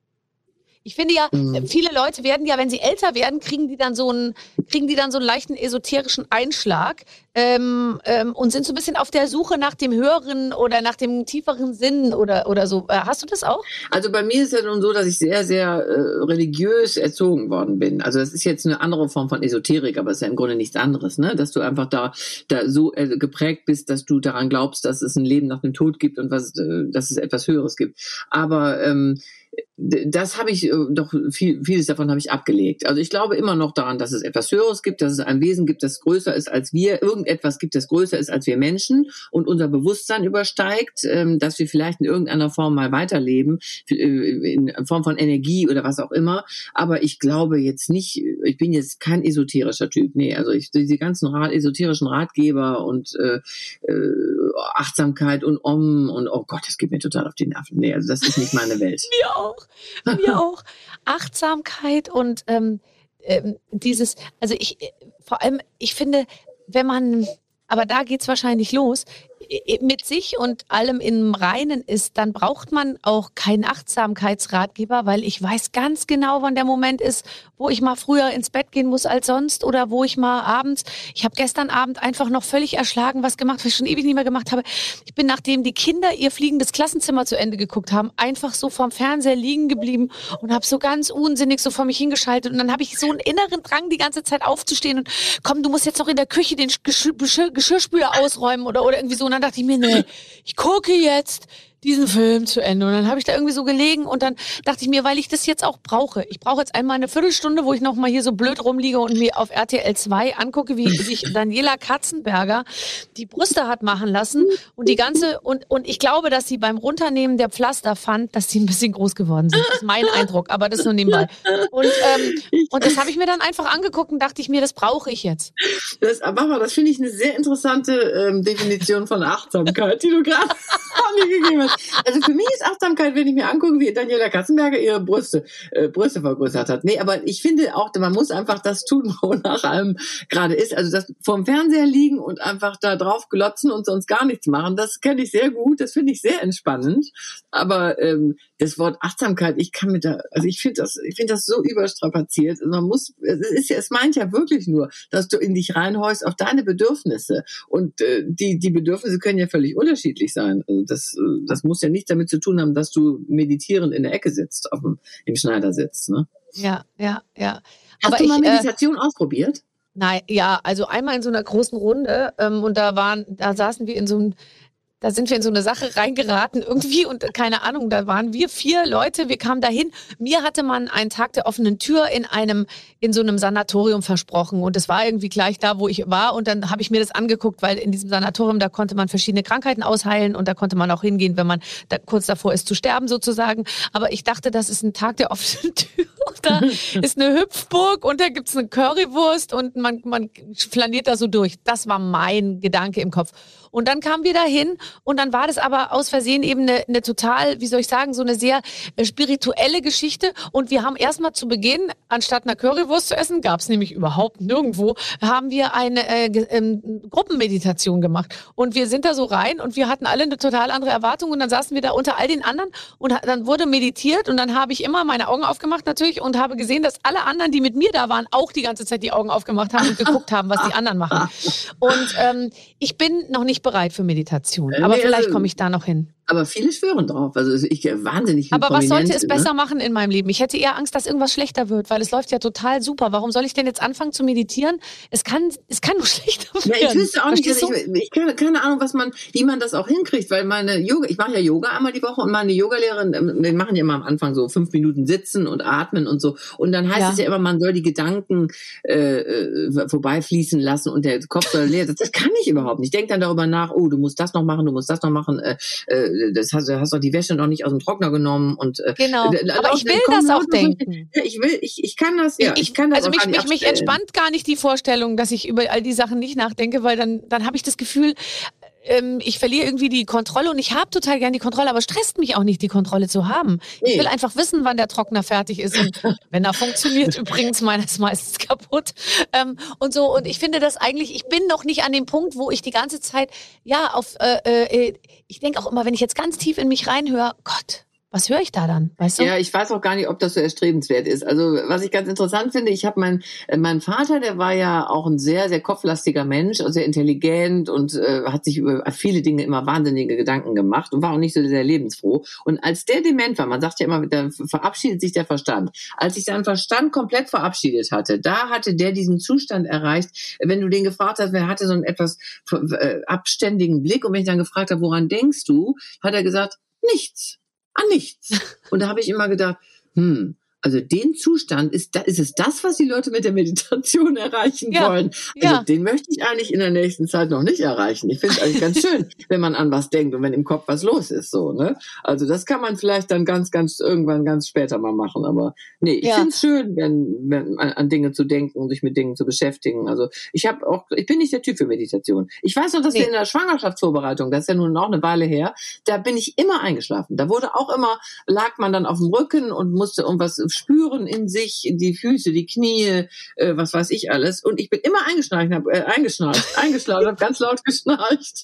Ich finde ja, mhm. viele Leute werden ja, wenn sie älter werden, kriegen die dann so einen, kriegen die dann so einen leichten esoterischen Einschlag ähm, ähm, und sind so ein bisschen auf der Suche nach dem höheren oder nach dem tieferen Sinn oder, oder so. Hast du das auch? Also bei mir ist es ja nun so, dass ich sehr, sehr äh, religiös erzogen worden bin. Also das ist jetzt eine andere Form von Esoterik, aber es ist ja im Grunde nichts anderes, ne? Dass du einfach da, da so äh, geprägt bist, dass du daran glaubst, dass es ein Leben nach dem Tod gibt und was, äh, dass es etwas Höheres gibt. Aber ähm, das habe ich doch, viel, vieles davon habe ich abgelegt. Also ich glaube immer noch daran, dass es etwas Höheres gibt, dass es ein Wesen gibt, das größer ist als wir, irgendetwas gibt, das größer ist als wir Menschen und unser Bewusstsein übersteigt, dass wir vielleicht in irgendeiner Form mal weiterleben, in Form von Energie oder was auch immer. Aber ich glaube jetzt nicht, ich bin jetzt kein esoterischer Typ. Nee, also ich, diese ganzen Rat, esoterischen Ratgeber und äh, Achtsamkeit und Om und oh Gott, das geht mir total auf die Nerven. Nee, also das ist nicht meine Welt. Mir auch. Mir auch. Achtsamkeit und ähm, ähm, dieses, also ich, vor allem, ich finde, wenn man, aber da geht's wahrscheinlich los, mit sich und allem im Reinen ist, dann braucht man auch keinen Achtsamkeitsratgeber, weil ich weiß ganz genau, wann der Moment ist, wo ich mal früher ins Bett gehen muss als sonst oder wo ich mal abends, ich habe gestern Abend einfach noch völlig erschlagen was gemacht, was ich schon ewig nicht mehr gemacht habe. Ich bin, nachdem die Kinder ihr fliegendes Klassenzimmer zu Ende geguckt haben, einfach so vorm Fernseher liegen geblieben und habe so ganz unsinnig so vor mich hingeschaltet und dann habe ich so einen inneren Drang, die ganze Zeit aufzustehen und komm, du musst jetzt noch in der Küche den Geschirr, Geschirr, Geschirrspüler ausräumen oder, oder irgendwie so. Und dann dachte ich mir, nee, ich gucke jetzt diesen Film zu Ende. Und dann habe ich da irgendwie so gelegen und dann dachte ich mir, weil ich das jetzt auch brauche. Ich brauche jetzt einmal eine Viertelstunde, wo ich noch mal hier so blöd rumliege und mir auf R T L zwei angucke, wie sich Daniela Katzenberger die Brüste hat machen lassen und die ganze, und, und ich glaube, dass sie beim Runternehmen der Pflaster fand, dass sie ein bisschen groß geworden sind. Das ist mein Eindruck, aber das nur nebenbei. Und, ähm, und das habe ich mir dann einfach angeguckt und dachte ich mir, das brauche ich jetzt. Das, Barbara, das finde ich eine sehr interessante ähm, Definition von Achtsamkeit, die du gerade mir gegeben hast. Also für mich ist Achtsamkeit, wenn ich mir angucke, wie Daniela Katzenberger ihre Brüste, äh, Brüste vergrößert hat. Nee, aber ich finde auch, man muss einfach das tun, wonach einem gerade ist. Also das vorm Fernseher liegen und einfach da drauf glotzen und sonst gar nichts machen, das kenne ich sehr gut, das finde ich sehr entspannend. Aber ähm, das Wort Achtsamkeit, ich kann mit da, also ich finde das, ich finde das so überstrapaziert. Also man muss, es ist ja, es meint ja wirklich nur, dass du in dich reinhorchst auf deine Bedürfnisse. Und äh, die, die Bedürfnisse können ja völlig unterschiedlich sein. Also das, das muss ja nichts damit zu tun haben, dass du meditierend in der Ecke sitzt, auf dem, im Schneidersitz, ne? Ja, ja, ja. Hast Aber du mal ich, Meditation äh, ausprobiert? Nein, ja, also einmal in so einer großen Runde ähm, und da waren, da saßen wir in so einem, da sind wir in so eine Sache reingeraten irgendwie und keine Ahnung, da waren wir vier Leute, wir kamen dahin. Mir hatte man einen Tag der offenen Tür in einem, in so einem Sanatorium versprochen und es war irgendwie gleich da, wo ich war und dann habe ich mir das angeguckt, weil in diesem Sanatorium, da konnte man verschiedene Krankheiten ausheilen und da konnte man auch hingehen, wenn man da kurz davor ist zu sterben sozusagen. Aber ich dachte, das ist ein Tag der offenen Tür. Da ist eine Hüpfburg und da gibt's eine Currywurst und man, man flaniert da so durch. Das war mein Gedanke im Kopf. Und dann kamen wir dahin und dann war das aber aus Versehen eben eine, eine total, wie soll ich sagen, so eine sehr äh, spirituelle Geschichte. Und wir haben erstmal zu Beginn, anstatt einer Currywurst zu essen, gab es nämlich überhaupt nirgendwo, haben wir eine äh, äh, Gruppenmeditation gemacht. Und wir sind da so rein und wir hatten alle eine total andere Erwartung und dann saßen wir da unter all den anderen und dann wurde meditiert und dann habe ich immer meine Augen aufgemacht natürlich und habe gesehen, dass alle anderen, die mit mir da waren, auch die ganze Zeit die Augen aufgemacht haben und geguckt haben, was die anderen machen. Und ähm, ich bin noch nicht bereit für Meditation, aber nee, vielleicht also, komme ich da noch hin. Aber viele schwören drauf. Also ich wahnsinnig. Aber was sollte es ne? besser machen in meinem Leben? Ich hätte eher Angst, dass irgendwas schlechter wird, weil es läuft ja total super. Warum soll ich denn jetzt anfangen zu meditieren? Es kann, es kann nur schlechter werden. Ja, ich wüsste auch nicht, ich, ich keine, keine Ahnung, was man, wie man das auch hinkriegt, weil meine Yoga, ich mache ja Yoga einmal die Woche und meine Yogalehrerin, wir machen ja immer am Anfang so fünf Minuten sitzen und atmen und so. Und dann heißt ja. es ja immer, man soll die Gedanken äh, vorbeifließen lassen und der Kopf soll leer. Das, das kann ich überhaupt nicht. Ich denke dann darüber nach, oh, du musst das noch machen, du musst das noch machen. Äh, äh, das hast, hast doch die Wäsche noch nicht aus dem Trockner genommen und äh, genau. Äh, aber ich will das auch denken. Ja, ich will, ich, ich kann das, ja, ich, ich kann das also auch mich, gar nicht mich, mich entspannt gar nicht die Vorstellung, dass ich über all die Sachen nicht nachdenke, weil dann, dann habe ich das Gefühl, ähm, ich verliere irgendwie die Kontrolle und ich habe total gern die Kontrolle, aber stresst mich auch nicht, die Kontrolle zu haben. Nee. Ich will einfach wissen, wann der Trockner fertig ist und wenn er funktioniert, übrigens, meiner ist meistens kaputt ähm, und so. Und ich finde das eigentlich, ich bin noch nicht an dem Punkt, wo ich die ganze Zeit, ja, auf, äh, äh, ich denke auch immer, wenn ich jetzt ganz tief in mich reinhöre, Gott, was höre ich da dann? Weißt du? Ja, ich weiß auch gar nicht, ob das so erstrebenswert ist. Also was ich ganz interessant finde, ich habe mein mein Vater, der war ja auch ein sehr sehr kopflastiger Mensch, also sehr intelligent und äh, hat sich über viele Dinge immer wahnsinnige Gedanken gemacht und war auch nicht so sehr lebensfroh. Und als der dement war, man sagt ja immer, da verabschiedet sich der Verstand. Als sich sein Verstand komplett verabschiedet hatte, da hatte der diesen Zustand erreicht. Wenn du den gefragt hast, wer hatte so einen etwas äh, abständigen Blick und wenn ich dann gefragt habe, woran denkst du, hat er gesagt, nichts. An nichts. Und da habe ich immer gedacht, hm, also den Zustand, ist, da, ist es das, was die Leute mit der Meditation erreichen ja, wollen? Also ja. den möchte ich eigentlich in der nächsten Zeit noch nicht erreichen. Ich finde es eigentlich ganz schön, wenn man an was denkt und wenn im Kopf was los ist. So, ne? Also das kann man vielleicht dann ganz, ganz irgendwann ganz später mal machen. Aber nee, ich Ja. finde es schön, wenn, wenn an, an Dinge zu denken und sich mit Dingen zu beschäftigen. Also ich habe auch, ich bin nicht der Typ für Meditation. Ich weiß noch, dass Nee. wir in der Schwangerschaftsvorbereitung, das ist ja nun noch eine Weile her, da bin ich immer eingeschlafen. Da wurde auch immer, lag man dann auf dem Rücken und musste irgendwas spüren in sich, die Füße, die Knie, äh, was weiß ich alles. Und ich bin immer eingeschnarcht, hab, äh, eingeschnarcht, eingeschlafen, habe ganz laut geschnarcht.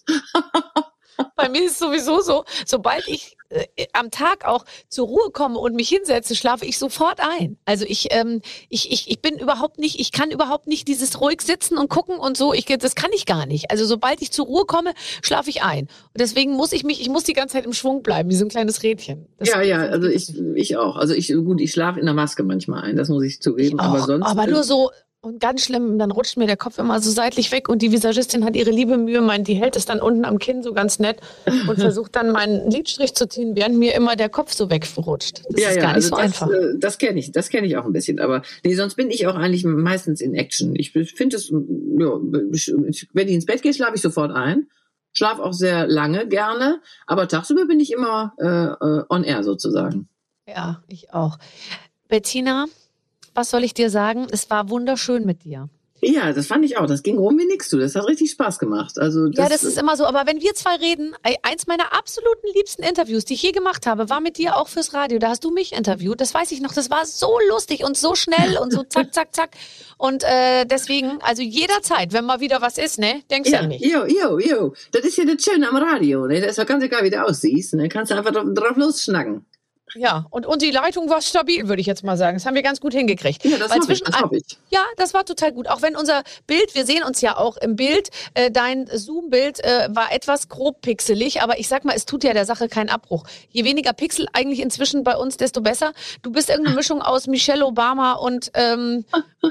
Bei mir ist sowieso so, sobald ich äh, am Tag auch zur Ruhe komme und mich hinsetze, schlafe ich sofort ein. Also ich, ähm, ich, ich, ich bin überhaupt nicht, ich kann überhaupt nicht dieses ruhig sitzen und gucken und so. Ich, das kann ich gar nicht. Also sobald ich zur Ruhe komme, schlafe ich ein. Und deswegen muss ich mich, ich muss die ganze Zeit im Schwung bleiben, wie so ein kleines Rädchen. Das Ja, ja, also ich, ich auch. Also ich, gut, ich schlafe in der Maske manchmal ein, das muss ich zugeben. Ich aber auch, sonst. aber nur so. Und ganz schlimm, dann rutscht mir der Kopf immer so seitlich weg und die Visagistin hat ihre liebe Mühe, mein, die hält es dann unten am Kinn so ganz nett und versucht dann meinen Lidstrich zu ziehen, während mir immer der Kopf so wegrutscht. Das ja, ist ja, gar nicht also so das, einfach. äh, Das kenne ich, das kenne ich auch ein bisschen. Aber nee, sonst bin ich auch eigentlich meistens in Action. Ich finde es, ja, wenn ich ins Bett gehe, schlafe ich sofort ein. Schlaf auch sehr lange, gerne. Aber tagsüber bin ich immer äh, on air sozusagen. Ja, ich auch. Bettina, was soll ich dir sagen? Es war wunderschön mit dir. Ja, das fand ich auch. Das ging rum wie nix, du. Das hat richtig Spaß gemacht. Also das, Ja, das ist immer so. Aber wenn wir zwei reden, eins meiner absoluten liebsten Interviews, die ich je gemacht habe, war mit dir auch fürs Radio. Da hast du mich interviewt. Das weiß ich noch. Das war so lustig und so schnell und so zack, zack, zack. Und äh, deswegen, also jederzeit, wenn mal wieder was ist, ne, denkst du ja, an mich. jo, jo, jo. Das ist ja das Schöne am Radio. Ne? Das ist ja ganz egal, wie du aussiehst. Ne? Kannst du einfach drauf, drauf losschnacken. Ja, und, und die Leitung war stabil, würde ich jetzt mal sagen. Das haben wir ganz gut hingekriegt. Ja, das Weil hoffe ich, zwischen das hoffe ich. Ja, das war total gut. Auch wenn unser Bild, wir sehen uns ja auch im Bild, äh, dein Zoom-Bild äh, war etwas grob pixelig, aber ich sag mal, es tut ja der Sache keinen Abbruch. Je weniger Pixel eigentlich inzwischen bei uns, desto besser. Du bist irgendeine Mischung aus Michelle Obama und ähm,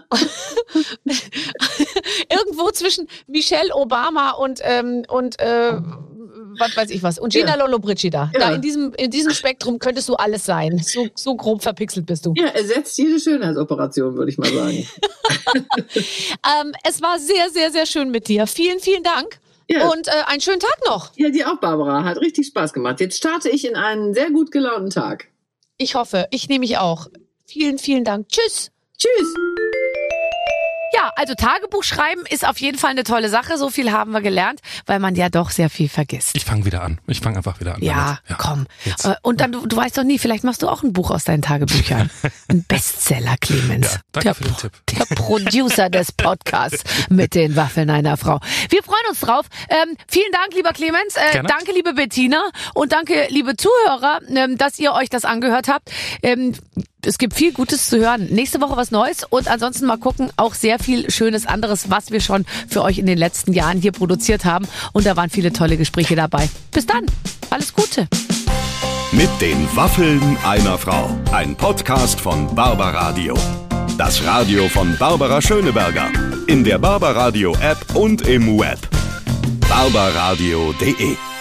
irgendwo zwischen Michelle Obama und, ähm, und äh, was weiß ich was. Und Gina Ja. Lollobrigida. Ja. Da in diesem, in diesem Spektrum könntest du alles sein. So, so grob verpixelt bist du. Ja, ersetzt jede Schönheitsoperation, würde ich mal sagen. Ähm, es war sehr, sehr, sehr schön mit dir. Vielen, vielen Dank. Ja. Und äh, einen schönen Tag noch. Ja, dir auch, Barbara. Hat richtig Spaß gemacht. Jetzt starte ich in einen sehr gut gelaunten Tag. Ich hoffe, ich nehme mich auch. Vielen, vielen Dank. Tschüss. Tschüss. Ja, also Tagebuch schreiben ist auf jeden Fall eine tolle Sache. So viel haben wir gelernt, weil man ja doch sehr viel vergisst. Ich fange wieder an. Ich fange einfach wieder an. Ja, damit. komm. Jetzt. Äh, Und dann, du, du weißt doch nie, vielleicht machst du auch ein Buch aus deinen Tagebüchern. Ein Bestseller, Clemens. Ja, danke der, für den Tipp. Der Producer des Podcasts mit den Waffeln einer Frau. Wir freuen uns drauf. Ähm, vielen Dank, lieber Clemens. Äh, Gerne. danke, liebe Bettina. Und danke, liebe Zuhörer, ähm, dass ihr euch das angehört habt. Ähm, es gibt viel Gutes zu hören. Nächste Woche was Neues und ansonsten mal gucken, auch sehr viel Schönes anderes, was wir schon für euch in den letzten Jahren hier produziert haben. Und da waren viele tolle Gespräche dabei. Bis dann. Alles Gute. Mit den Waffeln einer Frau. Ein Podcast von Barbaradio. Das Radio von Barbara Schöneberger. In der Barbaradio App und im Web. barbaradio punkt de